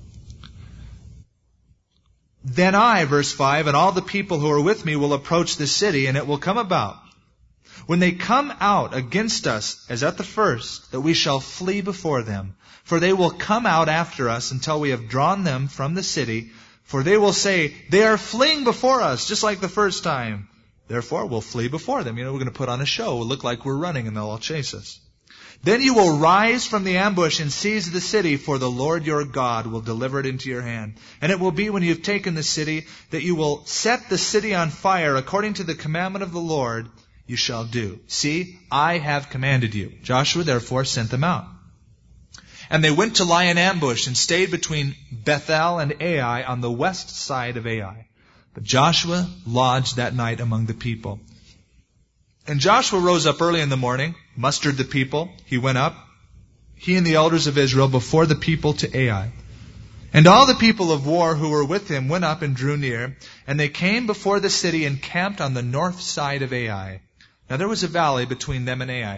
Then I, verse 5, and all the people who are with me will approach the city, and it will come about, when they come out against us, as at the first, that we shall flee before them. For they will come out after us until we have drawn them from the city. For they will say, they are fleeing before us, just like the first time. Therefore, we'll flee before them. We're going to put on a show. We'll look like we're running, and they'll all chase us. Then you will rise from the ambush and seize the city, for the Lord your God will deliver it into your hand. And it will be when you have taken the city that you will set the city on fire according to the commandment of the Lord you shall do. See, I have commanded you. Joshua therefore sent them out. And they went to lie in ambush and stayed between Bethel and Ai on the west side of Ai. But Joshua lodged that night among the people. And Joshua rose up early in the morning, mustered the people. He went up, he and the elders of Israel, before the people to Ai. And all the people of war who were with him went up and drew near, and they came before the city and camped on the north side of Ai. Now there was a valley between them and Ai.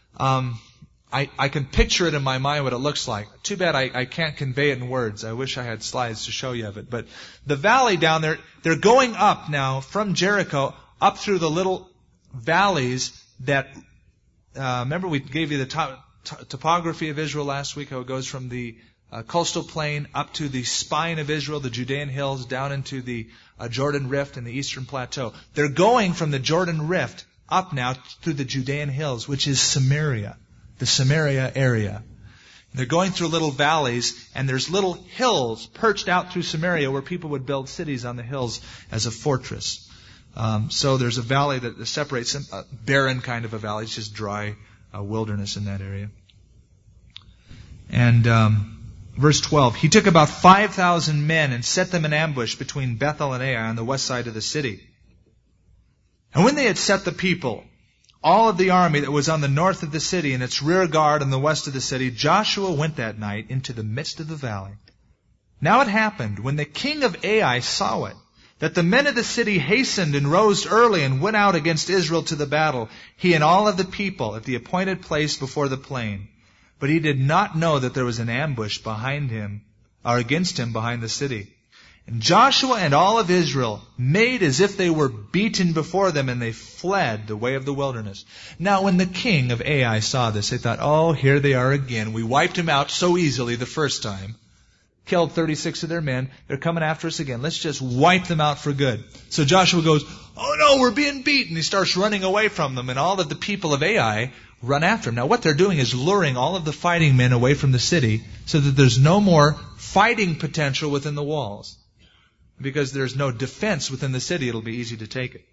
I can picture it in my mind what it looks like. Too bad I can't convey it in words. I wish I had slides to show you of it. But the valley down there, they're going up now from Jericho up through the little valleys that, remember we gave you the topography of Israel last week, how it goes from the coastal plain up to the spine of Israel, the Judean hills, down into the Jordan Rift and the eastern plateau. They're going from the Jordan Rift up now through the Judean hills, which is Samaria, the Samaria area. They're going through little valleys, and there's little hills perched out through Samaria where people would build cities on the hills as a fortress. So there's a valley that separates them, a barren kind of a valley. It's just dry wilderness in that area. And Verse 12, he took about 5,000 men and set them in ambush between Bethel and Ai on the west side of the city. And when they had set the people, all of the army that was on the north of the city and its rear guard on the west of the city, Joshua went that night into the midst of the valley. Now it happened, when the king of Ai saw it, that the men of the city hastened and rose early and went out against Israel to the battle, he and all of the people at the appointed place before the plain. But he did not know that there was an ambush behind him, or against him behind the city. And Joshua and all of Israel made as if they were beaten before them, and they fled the way of the wilderness. Now when the king of Ai saw this, they thought, oh, here they are again. We wiped him out so easily the first time. Killed 36 of their men. They're coming after us again. Let's just wipe them out for good. So Joshua goes, oh no, we're being beaten. He starts running away from them, and all of the people of Ai run after him. Now what they're doing is luring all of the fighting men away from the city so that there's no more fighting potential within the walls. Because there's no defense within the city, it'll be easy to take it.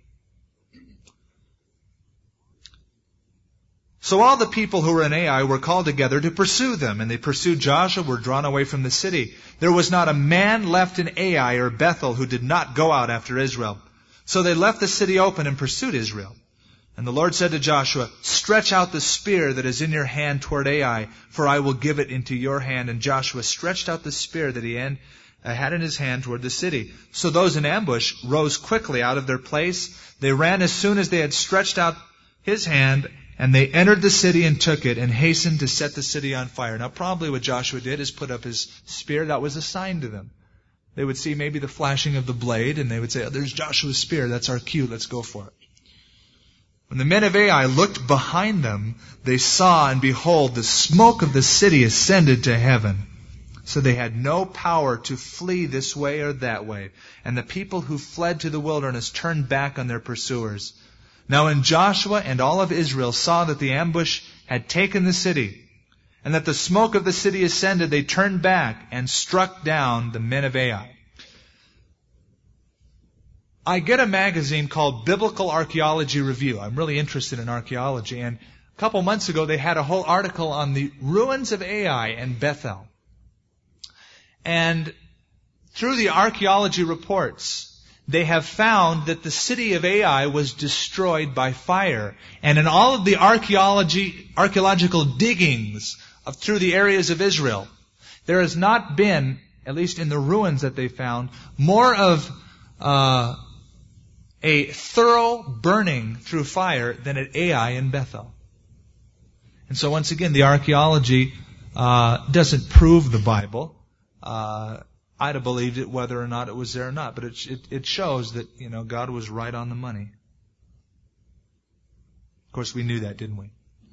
So all the people who were in Ai were called together to pursue them, and they pursued Joshua, were drawn away from the city. There was not a man left in Ai or Bethel who did not go out after Israel. So they left the city open and pursued Israel. And the Lord said to Joshua, stretch out the spear that is in your hand toward Ai, for I will give it into your hand. And Joshua stretched out the spear that he had in his hand toward the city. So those in ambush rose quickly out of their place. They ran as soon as they had stretched out his hand, and they entered the city and took it and hastened to set the city on fire. Now probably what Joshua did is put up his spear. That was a sign to them. They would see maybe the flashing of the blade, and they would say, oh, there's Joshua's spear. That's our cue. Let's go for it. When the men of Ai looked behind them, they saw, and behold, the smoke of the city ascended to heaven. So they had no power to flee this way or that way. And the people who fled to the wilderness turned back on their pursuers. Now when Joshua and all of Israel saw that the ambush had taken the city, and that the smoke of the city ascended, they turned back and struck down the men of Ai. I get a magazine called Biblical Archaeology Review. I'm really interested in archaeology. And a couple months ago, they had a whole article on the ruins of Ai and Bethel. And through the archaeology reports, they have found that the city of Ai was destroyed by fire. And in all of the archaeological diggings through the areas of Israel, there has not been, at least in the ruins that they found, more of a thorough burning through fire than at Ai and Bethel. And so once again, the archaeology doesn't prove the Bible. I'd have believed it whether or not it was there or not, but it shows that, God was right on the money. Of course, we knew that, didn't we?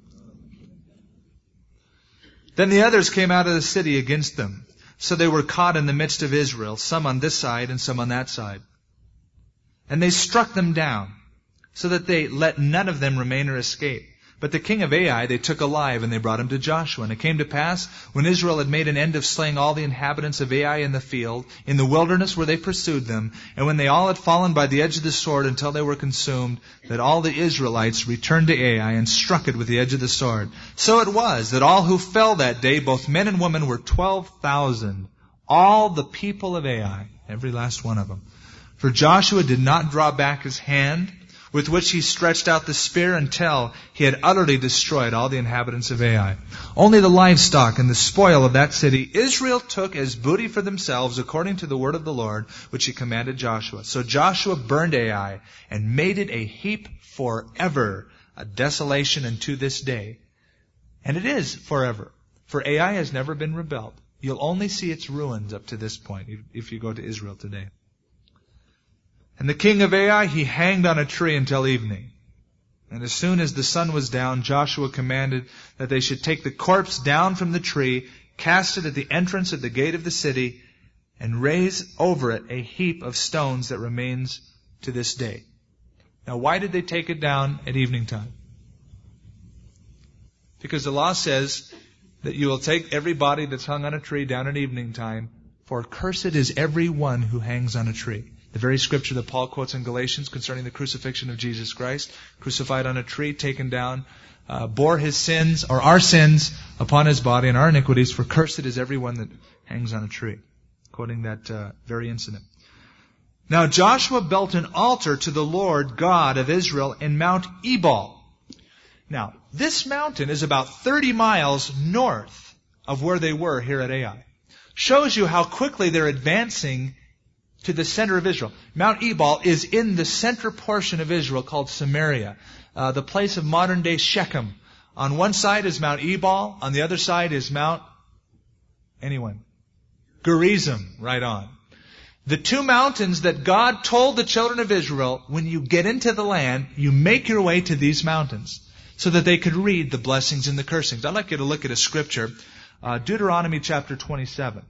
Then the others came out of the city against them. So they were caught in the midst of Israel, some on this side and some on that side. And they struck them down, so that they let none of them remain or escape. But the king of Ai they took alive, and they brought him to Joshua. And it came to pass, when Israel had made an end of slaying all the inhabitants of Ai in the field, in the wilderness where they pursued them, and when they all had fallen by the edge of the sword until they were consumed, that all the Israelites returned to Ai and struck it with the edge of the sword. So it was that all who fell that day, both men and women, were 12,000. All the people of Ai, every last one of them. For Joshua did not draw back his hand, with which he stretched out the spear, until he had utterly destroyed all the inhabitants of Ai. Only the livestock and the spoil of that city Israel took as booty for themselves, according to the word of the Lord, which he commanded Joshua. So Joshua burned Ai, and made it a heap forever, a desolation unto this day. And it is forever, for Ai has never been rebuilt. You'll only see its ruins up to this point, if you go to Israel today. And the king of Ai, he hanged on a tree until evening. And as soon as the sun was down, Joshua commanded that they should take the corpse down from the tree, cast it at the entrance of the gate of the city, and raise over it a heap of stones that remains to this day. Now, why did they take it down at evening time? Because the law says that you will take every body that's hung on a tree down at evening time, for cursed is every one who hangs on a tree. The very scripture that Paul quotes in Galatians concerning the crucifixion of Jesus Christ, crucified on a tree, taken down bore his sins, or our sins, upon his body and our iniquities, for cursed is everyone that hangs on a tree. Quoting that very incident. Now Joshua built an altar to the Lord God of Israel in Mount Ebal. Now, this mountain is about 30 miles north of where they were here at Ai. Shows you how quickly they're advancing to the center of Israel. Mount Ebal is in the center portion of Israel called Samaria, the place of modern-day Shechem. On one side is Mount Ebal, on the other side is Mount, anyone? Gerizim, right on. The two mountains that God told the children of Israel, when you get into the land, you make your way to these mountains so that they could read the blessings and the cursings. I'd like you to look at a scripture, Deuteronomy chapter 27.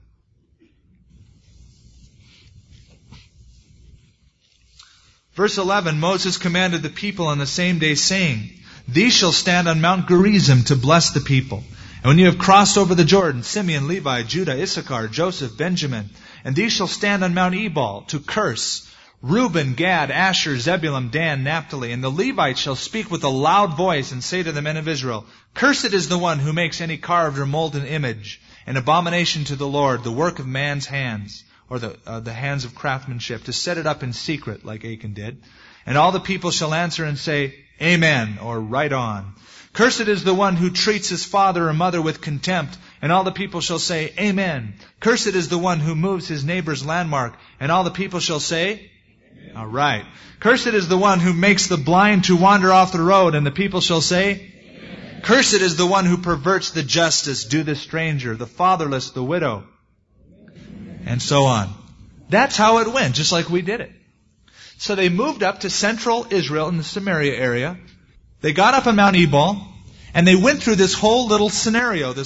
Verse 11, Moses commanded the people on the same day, saying, These shall stand on Mount Gerizim to bless the people. And when you have crossed over the Jordan, Simeon, Levi, Judah, Issachar, Joseph, Benjamin, and these shall stand on Mount Ebal to curse Reuben, Gad, Asher, Zebulun, Dan, Naphtali. And the Levites shall speak with a loud voice and say to the men of Israel, Cursed is the one who makes any carved or molten image, an abomination to the Lord, the work of man's hands, or the hands of craftsmanship, to set it up in secret, like Achan did. And all the people shall answer and say, Amen, or right on. Cursed is the one who treats his father or mother with contempt, and all the people shall say, Amen. Cursed is the one who moves his neighbor's landmark, and all the people shall say, Amen. All right. Cursed is the one who makes the blind to wander off the road, and the people shall say, Amen. Cursed is the one who perverts the justice, due the stranger, the fatherless, the widow, and so on. That's how it went, just like we did it. So they moved up to central Israel in the Samaria area. They got up on Mount Ebal, and they went through this whole little scenario, this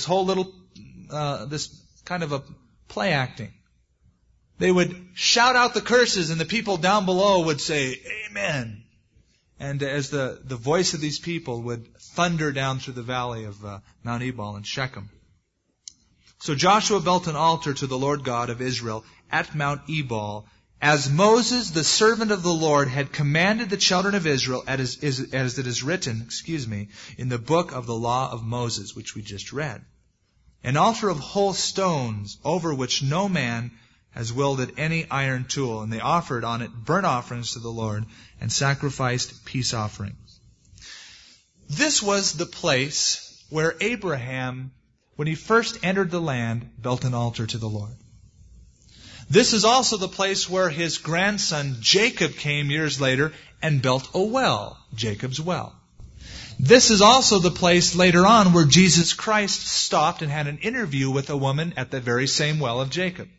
kind of a play acting. They would shout out the curses, and the people down below would say, Amen. And as the voice of these people would thunder down through the valley of Mount Ebal and Shechem. So Joshua built an altar to the Lord God of Israel at Mount Ebal, as Moses, the servant of the Lord, had commanded the children of Israel, as it is written, in the book of the law of Moses, which we just read. An altar of whole stones, over which no man has wielded any iron tool. And they offered on it burnt offerings to the Lord, and sacrificed peace offerings. This was the place where Abraham, when he first entered the land, built an altar to the Lord. This is also the place where his grandson Jacob came years later and built a well, Jacob's well. This is also the place later on where Jesus Christ stopped and had an interview with a woman at the very same well of Jacob.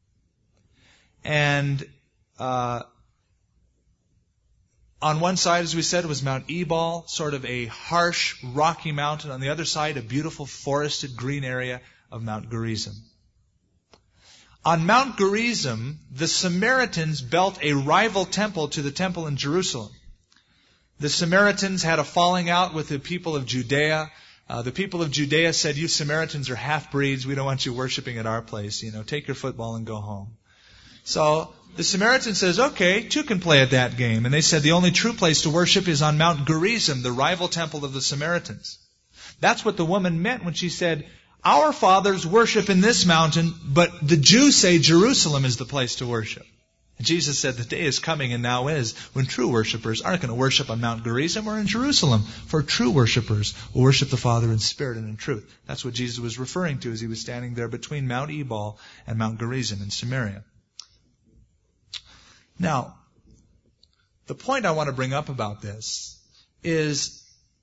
And on one side, as we said, was Mount Ebal, sort of a harsh, rocky mountain. On the other side, a beautiful forested green area of Mount Gerizim. On Mount Gerizim, the Samaritans built a rival temple to the temple in Jerusalem. The Samaritans had a falling out with the people of Judea. The people of Judea said, You Samaritans are half-breeds. We don't want you worshiping at our place. Take your football and go home. So the Samaritan says, okay, two can play at that game. And they said the only true place to worship is on Mount Gerizim, the rival temple of the Samaritans. That's what the woman meant when she said, Our fathers worship in this mountain, but the Jews say Jerusalem is the place to worship. And Jesus said, the day is coming and now is when true worshipers aren't going to worship on Mount Gerizim or in Jerusalem. For true worshipers will worship the Father in spirit and in truth. That's what Jesus was referring to as he was standing there between Mount Ebal and Mount Gerizim in Samaria. Now, the point I want to bring up about this is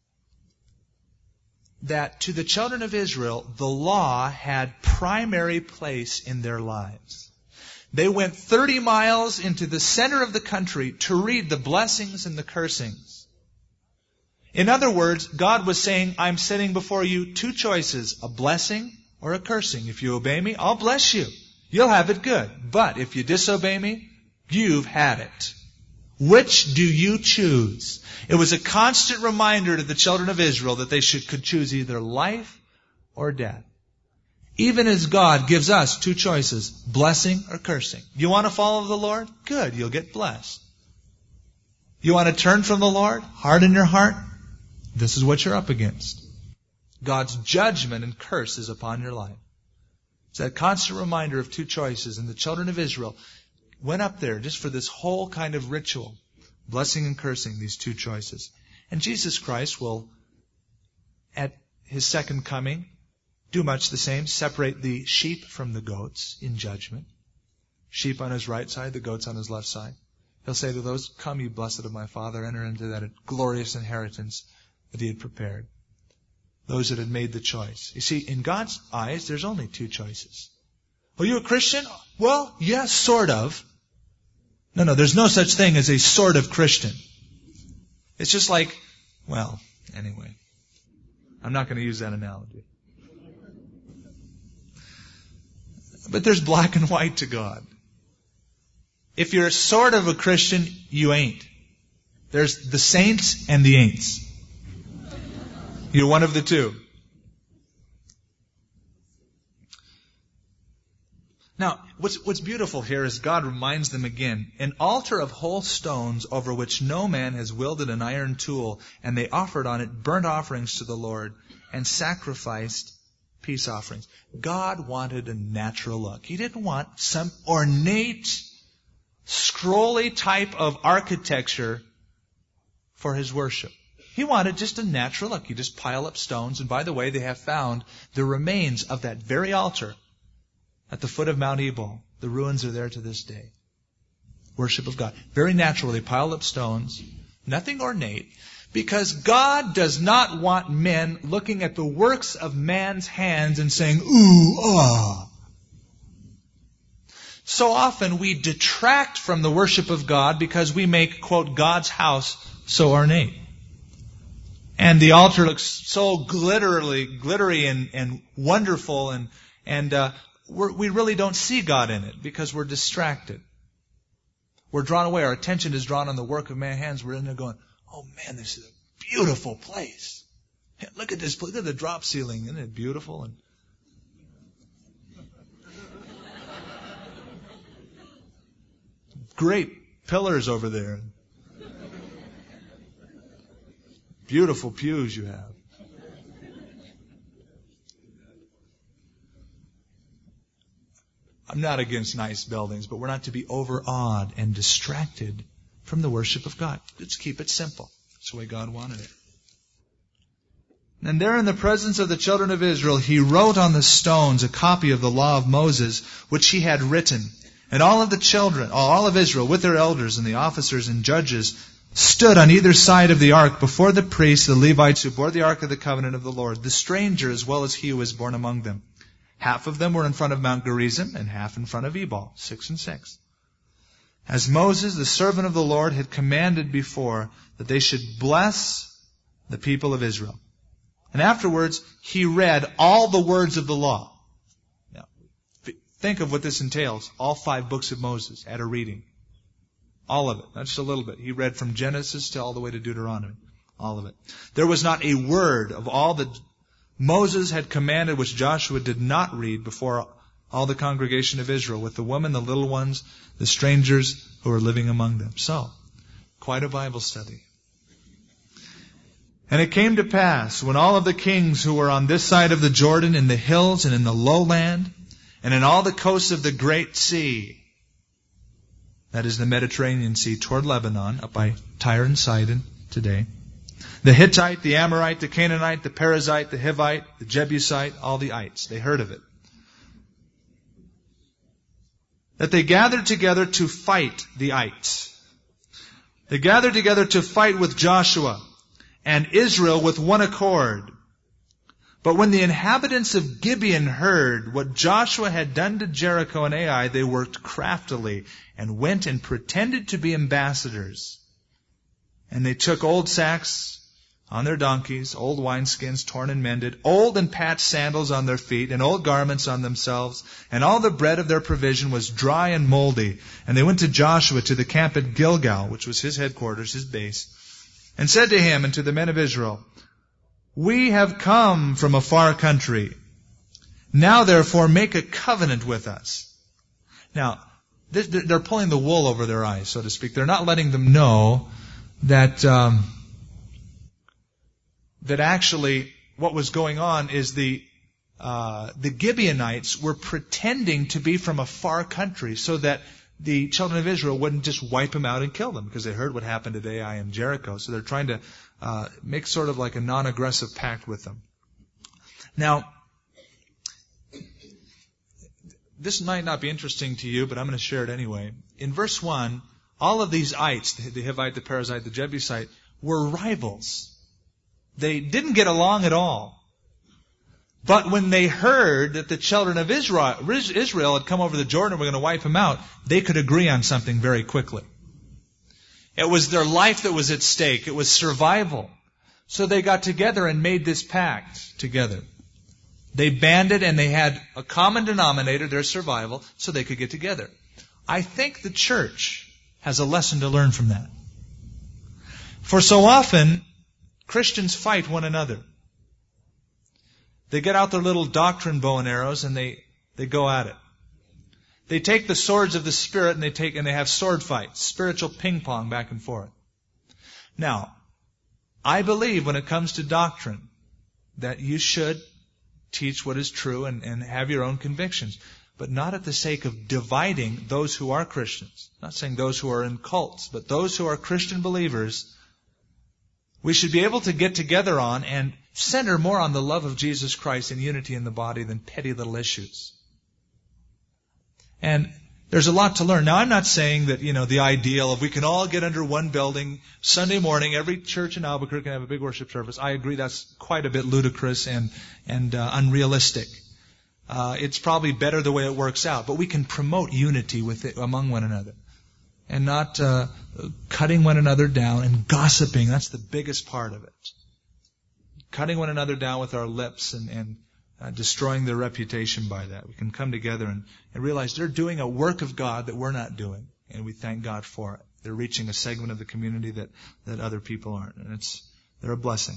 that to the children of Israel, the law had primary place in their lives. They went 30 miles into the center of the country to read the blessings and the cursings. In other words, God was saying, I'm setting before you two choices, a blessing or a cursing. If you obey me, I'll bless you. You'll have it good. But if you disobey me, you've had it. Which do you choose? It was a constant reminder to the children of Israel that they could choose either life or death. Even as God gives us two choices, blessing or cursing. You want to follow the Lord? Good, you'll get blessed. You want to turn from the Lord? Harden your heart? This is what you're up against. God's judgment and curse is upon your life. It's that constant reminder of two choices. And the children of Israel went up there just for this whole kind of ritual. Blessing and cursing, these two choices. And Jesus Christ will, at His second coming, do much the same. Separate the sheep from the goats in judgment. Sheep on His right side, the goats on His left side. He'll say to those, "Come, you blessed of my Father, enter into that glorious inheritance that He had prepared." Those that had made the choice. You see, in God's eyes, there's only two choices. Are you a Christian? Well, yes, sort of. No, there's no such thing as a sort of Christian. It's just like, well, anyway. I'm not going to use that analogy. But there's black and white to God. If you're sort of a Christian, you ain't. There's the saints and the ain'ts. You're one of the two. Now, what's beautiful here is God reminds them again, an altar of whole stones over which no man has wielded an iron tool, and they offered on it burnt offerings to the Lord and sacrificed peace offerings. God wanted a natural look. He didn't want some ornate, scrolly type of architecture for His worship. He wanted just a natural look. You just pile up stones, and by the way, they have found the remains of that very altar at the foot of Mount Ebal. The ruins are there to this day. Worship of God. Very natural. They piled up stones. Nothing ornate. Because God does not want men looking at the works of man's hands and saying, ooh, ah. So often we detract from the worship of God because we make, quote, God's house so ornate. And the altar looks so glittery and wonderful, and we really don't see God in it because we're distracted. We're drawn away. Our attention is drawn on the work of man's hands. We're in there going, oh man, this is a beautiful place. Hey, look at this place. Look at the drop ceiling. Isn't it beautiful? And great pillars over there. Beautiful pews you have. I'm not against nice buildings, but we're not to be overawed and distracted from the worship of God. Let's keep it simple. That's the way God wanted it. And there in the presence of the children of Israel, He wrote on the stones a copy of the law of Moses, which He had written. And all of the children, all of Israel, with their elders and the officers and judges, stood on either side of the ark before the priests, the Levites who bore the ark of the covenant of the Lord, the stranger as well as he who was born among them. Half of them were in front of Mount Gerizim and half in front of Ebal, 6 and 6. As Moses, the servant of the Lord, had commanded before that they should bless the people of Israel. And afterwards, he read all the words of the law. Now, think of what this entails. All 5 books of Moses at a reading. All of it, not just a little bit. He read from Genesis to all the way to Deuteronomy. All of it. There was not a word of all that Moses had commanded which Joshua did not read before all the congregation of Israel, with the women, the little ones, the strangers who were living among them. So, quite a Bible study. And it came to pass, when all of the kings who were on this side of the Jordan, in the hills and in the lowland, and in all the coasts of the great sea, that is the Mediterranean Sea, toward Lebanon, up by Tyre and Sidon today, the Hittite, the Amorite, the Canaanite, the Perizzite, the Hivite, the Jebusite, all the ites, they heard of it. That they gathered together to fight the ites. They gathered together to fight with Joshua and Israel with one accord. But when the inhabitants of Gibeon heard what Joshua had done to Jericho and Ai, they worked craftily and went and pretended to be ambassadors. And they took old sacks on their donkeys, old wineskins torn and mended, old and patched sandals on their feet, and old garments on themselves. And all the bread of their provision was dry and moldy. And they went to Joshua to the camp at Gilgal, which was his headquarters, his base, and said to him and to the men of Israel, "We have come from a far country. Now therefore make a covenant with us." Now, they're pulling the wool over their eyes, so to speak. They're not letting them know that that actually what was going on is the Gibeonites were pretending to be from a far country so that the children of Israel wouldn't just wipe them out and kill them, because they heard what happened at Ai and Jericho. So they're trying to make sort of like a non-aggressive pact with them. Now, this might not be interesting to you, but I'm going to share it anyway. In verse 1, all of these ites, the Hivite, the Perizzite, the Jebusite, were rivals. They didn't get along at all. But when they heard that the children of Israel had come over the Jordan and were going to wipe them out, they could agree on something very quickly. It was their life that was at stake. It was survival. So they got together and made this pact together. They banded and they had a common denominator, their survival, so they could get together. I think the church has a lesson to learn from that. For so often, Christians fight one another. They get out their little doctrine bow and arrows and they go at it. They take the swords of the Spirit and they have sword fights, spiritual ping pong back and forth. Now, I believe when it comes to doctrine that you should teach what is true and have your own convictions, but not at the sake of dividing those who are Christians. I'm not saying those who are in cults, but those who are Christian believers. We should be able to get together on and center more on the love of Jesus Christ and unity in the body than petty little issues. And there's a lot to learn. Now, I'm not saying that, the ideal of we can all get under one building Sunday morning, every church in Albuquerque can have a big worship service. I agree that's quite a bit ludicrous and unrealistic. It's probably better the way it works out. But we can promote unity among one another. And not cutting one another down and gossiping. That's the biggest part of it. Cutting one another down with our lips and destroying their reputation by that. We can come together and realize they're doing a work of God that we're not doing. And we thank God for it. They're reaching a segment of the community that other people aren't. And they're a blessing.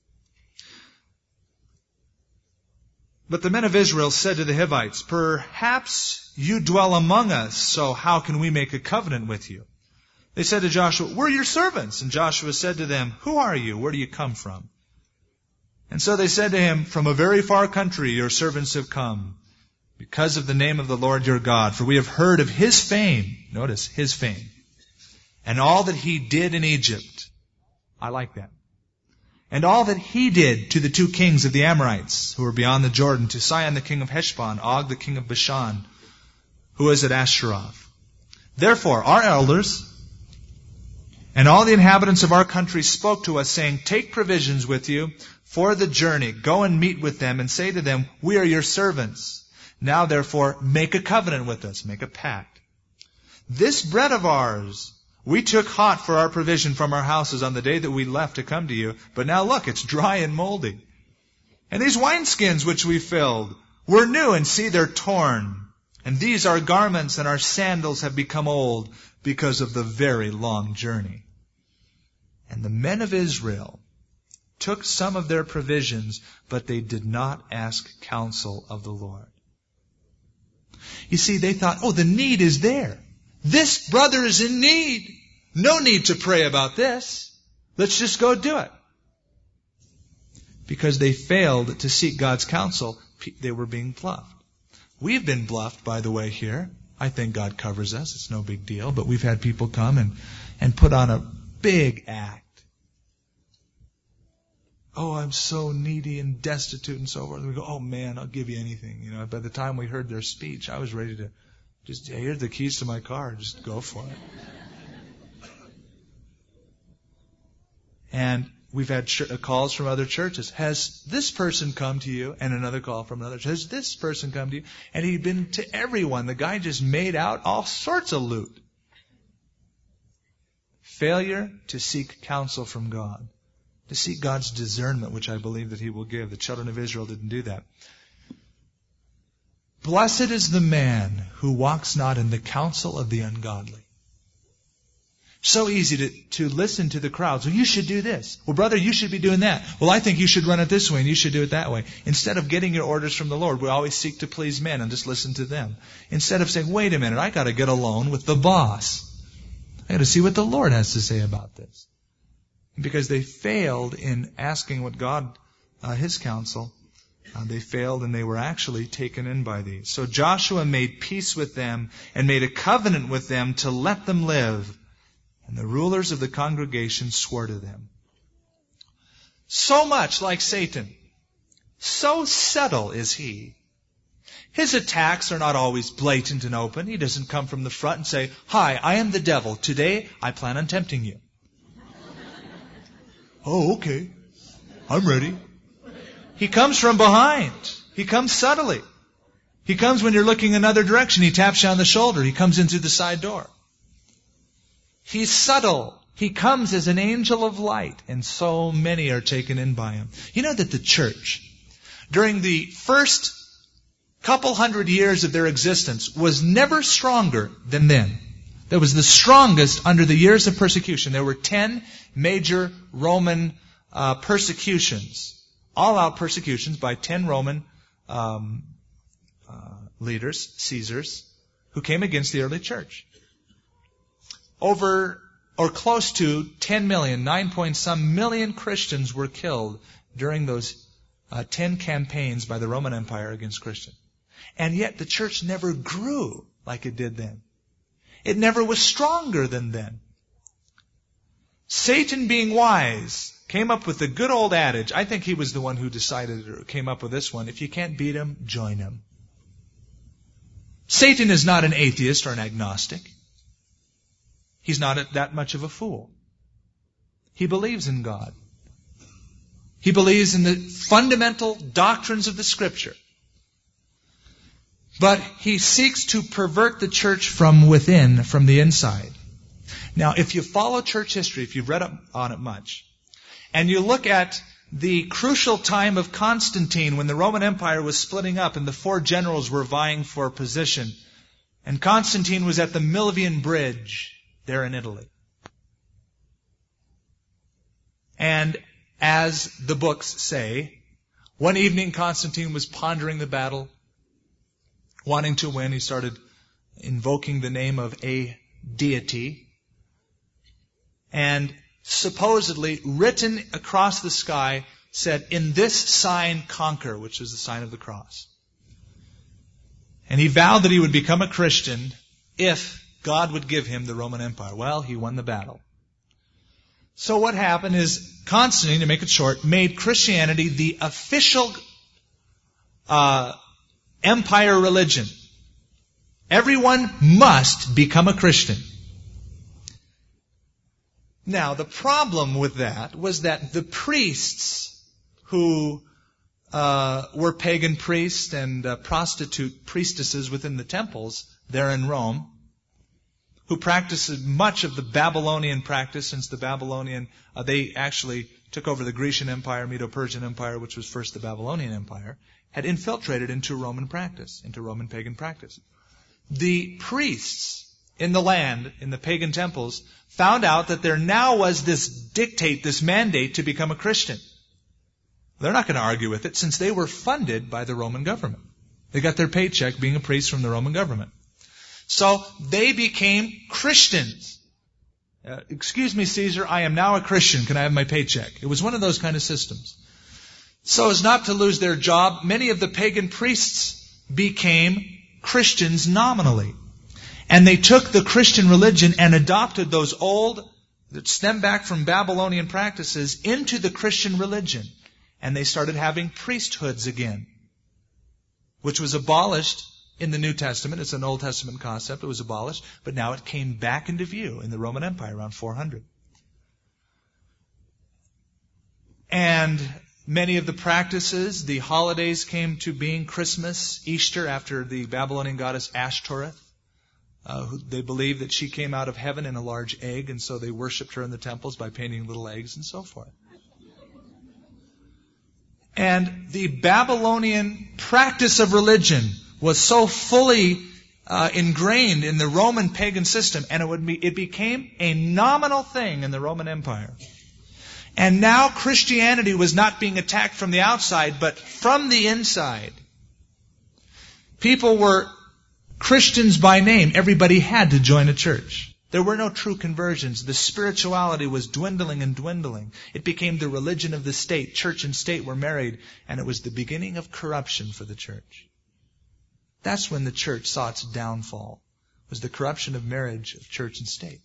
But the men of Israel said to the Hivites, "Perhaps you dwell among us, so how can we make a covenant with you?" They said to Joshua, "We're your servants." And Joshua said to them, "Who are you? Where do you come from?" And so they said to him, "From a very far country your servants have come, because of the name of the Lord your God. For we have heard of His fame," notice, His fame, "and all that He did in Egypt." I like that. "And all that He did to the two kings of the Amorites, who were beyond the Jordan, to Sihon the king of Heshbon, Og the king of Bashan, who was at Ashtaroth. Therefore, our elders and all the inhabitants of our country spoke to us, saying, 'Take provisions with you for the journey. Go and meet with them, and say to them, we are your servants. Now, therefore, make a covenant with us,'" make a pact. "This bread of ours we took hot for our provision from our houses on the day that we left to come to you, but now look, it's dry and moldy. And these wineskins which we filled were new, and see, they're torn. And these our garments and our sandals have become old because of the very long journey." And the men of Israel took some of their provisions, but they did not ask counsel of the Lord. You see, they thought, the need is there. This brother is in need. No need to pray about this. Let's just go do it. Because they failed to seek God's counsel, they were being bluffed. We've been bluffed, by the way, here. I think God covers us. It's no big deal. But we've had people come and put on a big act. "Oh, I'm so needy and destitute," and so forth. We go, "Oh man, I'll give you anything." By the time we heard their speech, I was ready to just, here's the keys to my car. Just go for it. And we've had calls from other churches. "Has this person come to you?" And another call from another church. "Has this person come to you?" And he'd been to everyone. The guy just made out all sorts of loot. Failure to seek counsel from God. To seek God's discernment, which I believe that He will give. The children of Israel didn't do that. "Blessed is the man who walks not in the counsel of the ungodly." So easy to listen to the crowds. "Well, you should do this. Well, brother, you should be doing that. Well, I think you should run it this way and you should do it that way." Instead of getting your orders from the Lord, we always seek to please men and just listen to them. Instead of saying, "Wait a minute, I got to get alone with the boss. I got to see what the Lord has to say about this." Because they failed in asking what God, His counsel, they failed and they were actually taken in by these. So Joshua made peace with them and made a covenant with them to let them live. And the rulers of the congregation swore to them. So much like Satan, so subtle is he. His attacks are not always blatant and open. He doesn't come from the front and say, "Hi, I am the devil. Today I plan on tempting you." "Oh, okay. I'm ready." He comes from behind. He comes subtly. He comes when you're looking another direction. He taps you on the shoulder. He comes in through the side door. He's subtle. He comes as an angel of light, and so many are taken in by him. You know that the church, during the first couple hundred years of their existence, was never stronger than then. That was the strongest under the years of persecution. There were 10 major Roman persecutions, all-out persecutions by 10 Roman leaders, Caesars, who came against the early church. Over or close to 10 million, 9-point-some million Christians were killed during those 10 campaigns by the Roman Empire against Christians. And yet the church never grew like it did then. It never was stronger than then. Satan, being wise, came up with the good old adage. I think he was the one who decided or came up with this one. If you can't beat him, join him. Satan is not an atheist or an agnostic. He's not that much of a fool. He believes in God. He believes in the fundamental doctrines of the Scripture. But he seeks to pervert the church from within, from the inside. Now, if you follow church history, if you've read up on it much, and you look at the crucial time of Constantine when the Roman Empire was splitting up and the 4 generals were vying for position, and Constantine was at the Milvian Bridge there in Italy. And as the books say, one evening Constantine was pondering the battle, wanting to win. He started invoking the name of a deity. And supposedly, written across the sky, said, "In this sign conquer," which is the sign of the cross. And he vowed that he would become a Christian if God would give him the Roman Empire. Well, he won the battle. So what happened is Constantine, to make it short, made Christianity the official empire religion. Everyone must become a Christian. Now, the problem with that was that the priests who were pagan priests and prostitute priestesses within the temples there in Rome, who practiced much of the Babylonian practice, since the Babylonian, they actually took over the Grecian Empire, Medo-Persian Empire, which was first the Babylonian Empire, had infiltrated into Roman practice, into Roman pagan practice. The priests in the land, in the pagan temples, found out that there now was this dictate, this mandate to become a Christian. They're not going to argue with it, since they were funded by the Roman government. They got their paycheck being a priest from the Roman government. So they became Christians. Excuse me, Caesar, I am now a Christian. Can I have my paycheck? It was one of those kind of systems. So as not to lose their job, many of the pagan priests became Christians nominally. And they took the Christian religion and adopted those old, that stem back from Babylonian practices, into the Christian religion. And they started having priesthoods again, which was abolished in the New Testament. It's an Old Testament concept. It was abolished, but now it came back into view in the Roman Empire around 400. And many of the practices, the holidays came to being: Christmas, Easter, after the Babylonian goddess Ashtoreth. They believed that she came out of heaven in a large egg, and so they worshipped her in the temples by painting little eggs and so forth. And the Babylonian practice of religion was so fully ingrained in the Roman pagan system, and it became a nominal thing in the Roman Empire. And now Christianity was not being attacked from the outside, but from the inside. People were Christians by name. Everybody had to join a church. There were no true conversions. The spirituality was dwindling and dwindling. It became the religion of the state. Church and state were married, and it was the beginning of corruption for the church. That's when the church saw its downfall, was the corruption of marriage of church and state.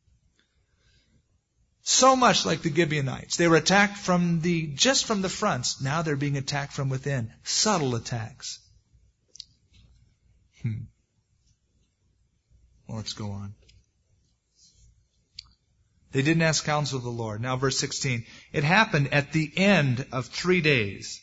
So much like the Gibeonites. They were attacked just from the fronts. Now they're being attacked from within. Subtle attacks. Well, let's go on. They didn't ask counsel of the Lord. Now verse 16. It happened at the end of 3 days,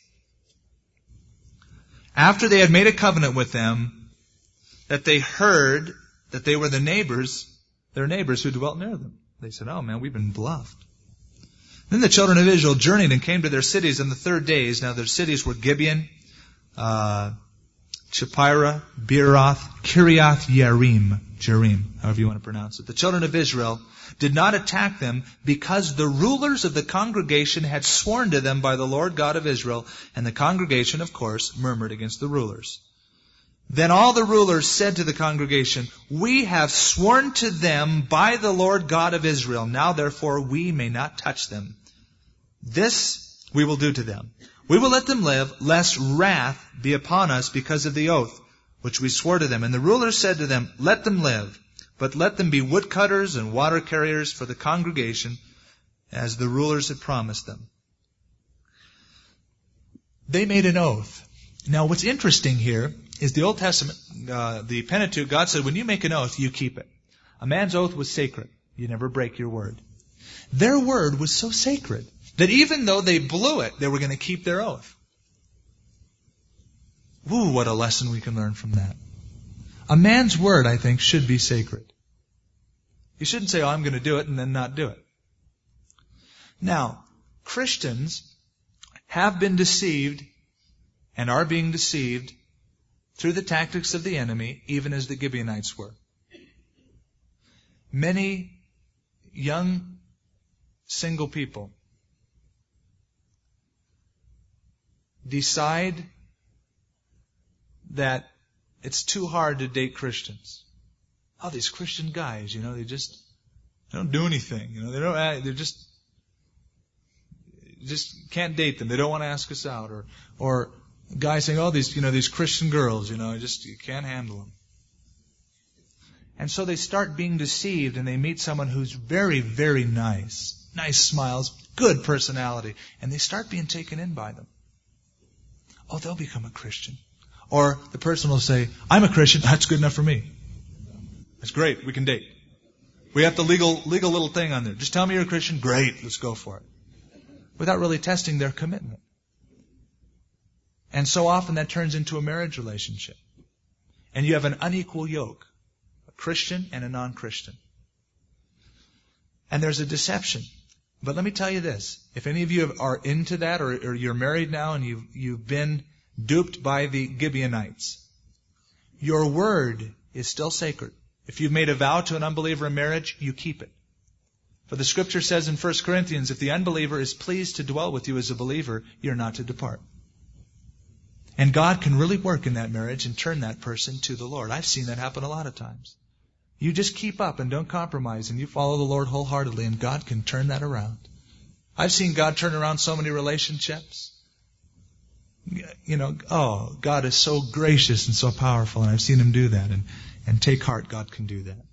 after they had made a covenant with them, that they heard that they were their neighbors who dwelt near them. They said, oh man, we've been bluffed. Then the children of Israel journeyed and came to their cities on the 3rd days. Now their cities were Gibeon, Chephirah, Beeroth, Kiriath Jearim, however you want to pronounce it. The children of Israel did not attack them because the rulers of the congregation had sworn to them by the Lord God of Israel, and the congregation, of course, murmured against the rulers. Then all the rulers said to the congregation, we have sworn to them by the Lord God of Israel. Now therefore we may not touch them. This we will do to them. We will let them live, lest wrath be upon us because of the oath which we swore to them. And the rulers said to them, let them live, but let them be woodcutters and water carriers for the congregation, as the rulers had promised them. They made an oath. Now what's interesting here is the Old Testament, the Pentateuch, God said, when you make an oath, you keep it. A man's oath was sacred. You never break your word. Their word was so sacred that even though they blew it, they were going to keep their oath. Woo, what a lesson we can learn from that. A man's word, I think, should be sacred. You shouldn't say, oh, I'm going to do it, and then not do it. Now, Christians have been deceived and are being deceived through the tactics of the enemy, even as the Gibeonites were. Many young single people decide that it's too hard to date Christians. Oh, these Christian guys, they don't do anything. They're just can't date them. They don't want to ask us out. Or guys saying, oh, these Christian girls, you can't handle them. And so they start being deceived, and they meet someone who's very, very nice. Nice smiles, good personality. And they start being taken in by them. Oh, they'll become a Christian. Or the person will say, I'm a Christian, that's good enough for me. That's great, we can date. We have the legal little thing on there. Just tell me you're a Christian, great, let's go for it. Without really testing their commitment. And so often that turns into a marriage relationship. And you have an unequal yoke. A Christian and a non-Christian. And there's a deception. But let me tell you this. If any of you are into that, or you're married now and you've been duped by the Gibeonites, your word is still sacred. If you've made a vow to an unbeliever in marriage, you keep it. For the scripture says in 1 Corinthians, if the unbeliever is pleased to dwell with you as a believer, you're not to depart. And God can really work in that marriage and turn that person to the Lord. I've seen that happen a lot of times. You just keep up and don't compromise, and you follow the Lord wholeheartedly, and God can turn that around. I've seen God turn around so many relationships. God is so gracious and so powerful, and I've seen Him do that. And take heart, God can do that.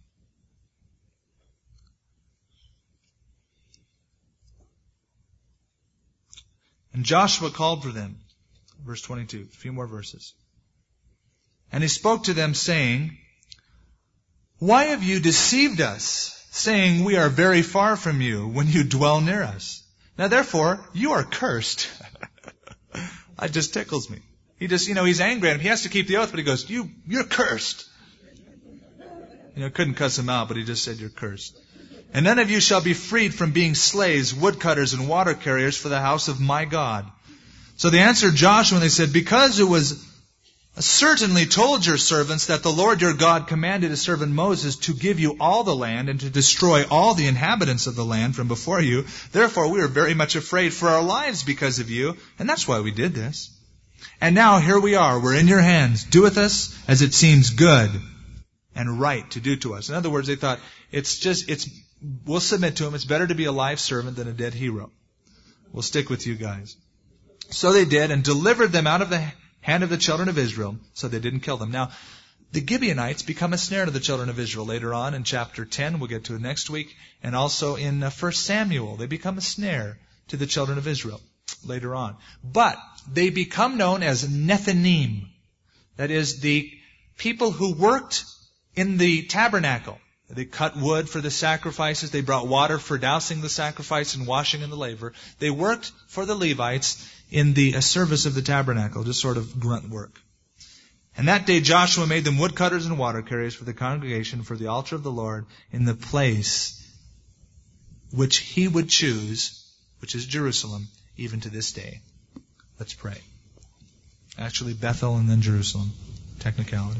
And Joshua called for them. Verse 22, a few more verses. And he spoke to them, saying, why have you deceived us, saying, we are very far from you, when you dwell near us? Now therefore, you are cursed. That just tickles me. He's angry at him. He has to keep the oath, but he goes, you're cursed. Couldn't cuss him out, but he just said, you're cursed. And none of you shall be freed from being slaves, woodcutters, and water carriers for the house of my God. So they answered Joshua, and they said, because it was certainly told your servants that the Lord your God commanded his servant Moses to give you all the land and to destroy all the inhabitants of the land from before you. Therefore we are very much afraid for our lives because of you, and that's why we did this. And now here we are, we're in your hands. Do with us as it seems good. and right to do to us. In other words, they thought, we'll submit to him. It's better to be a live servant than a dead hero. We'll stick with you guys. So they did, and delivered them out of the hand of the children of Israel, so they didn't kill them. Now, the Gibeonites become a snare to the children of Israel later on in chapter 10. We'll get to it next week. And also in 1 Samuel, they become a snare to the children of Israel later on. But they become known as Nethinim. That is, the people who worked in the tabernacle. They cut wood for the sacrifices. They brought water for dousing the sacrifice and washing in the laver. They worked for the Levites in the service of the tabernacle, just sort of grunt work. And that day Joshua made them woodcutters and water carriers for the congregation, for the altar of the Lord, in the place which he would choose, which is Jerusalem, even to this day. Let's pray. Actually, Bethel and then Jerusalem. Technicality.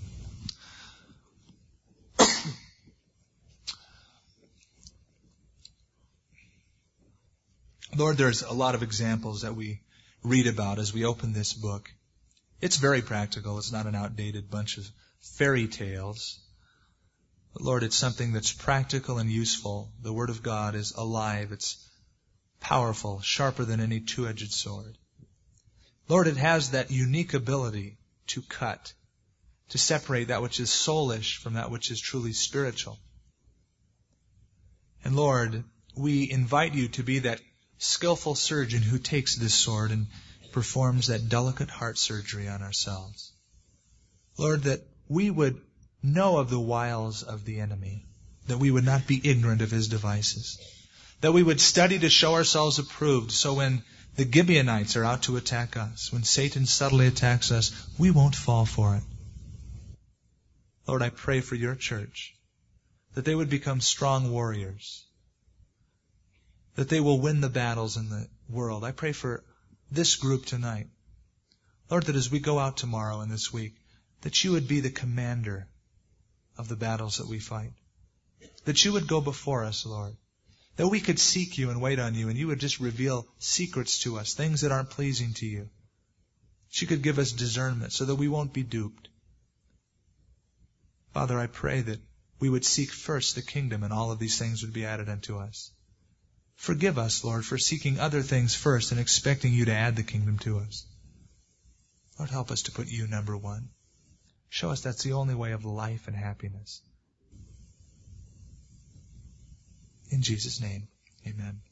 Lord, there's a lot of examples that we read about as we open this book. It's very practical. It's not an outdated bunch of fairy tales. But Lord, it's something that's practical and useful. The Word of God is alive. It's powerful, sharper than any two-edged sword. Lord, it has that unique ability to cut, to separate that which is soulish from that which is truly spiritual. And Lord, we invite you to be that skillful surgeon who takes this sword and performs that delicate heart surgery on ourselves. Lord, that we would know of the wiles of the enemy, that we would not be ignorant of his devices, that we would study to show ourselves approved, so when the Gibeonites are out to attack us, when Satan subtly attacks us, we won't fall for it. Lord, I pray for your church, that they would become strong warriors, that they will win the battles in the world. I pray for this group tonight. Lord, that as we go out tomorrow and this week, that you would be the commander of the battles that we fight. That you would go before us, Lord. That we could seek you and wait on you, and you would just reveal secrets to us, things that aren't pleasing to you. That you could give us discernment so that we won't be duped. Father, I pray that we would seek first the kingdom, and all of these things would be added unto us. Forgive us, Lord, for seeking other things first and expecting you to add the kingdom to us. Lord, help us to put you number one. Show us that's the only way of life and happiness. In Jesus' name, amen.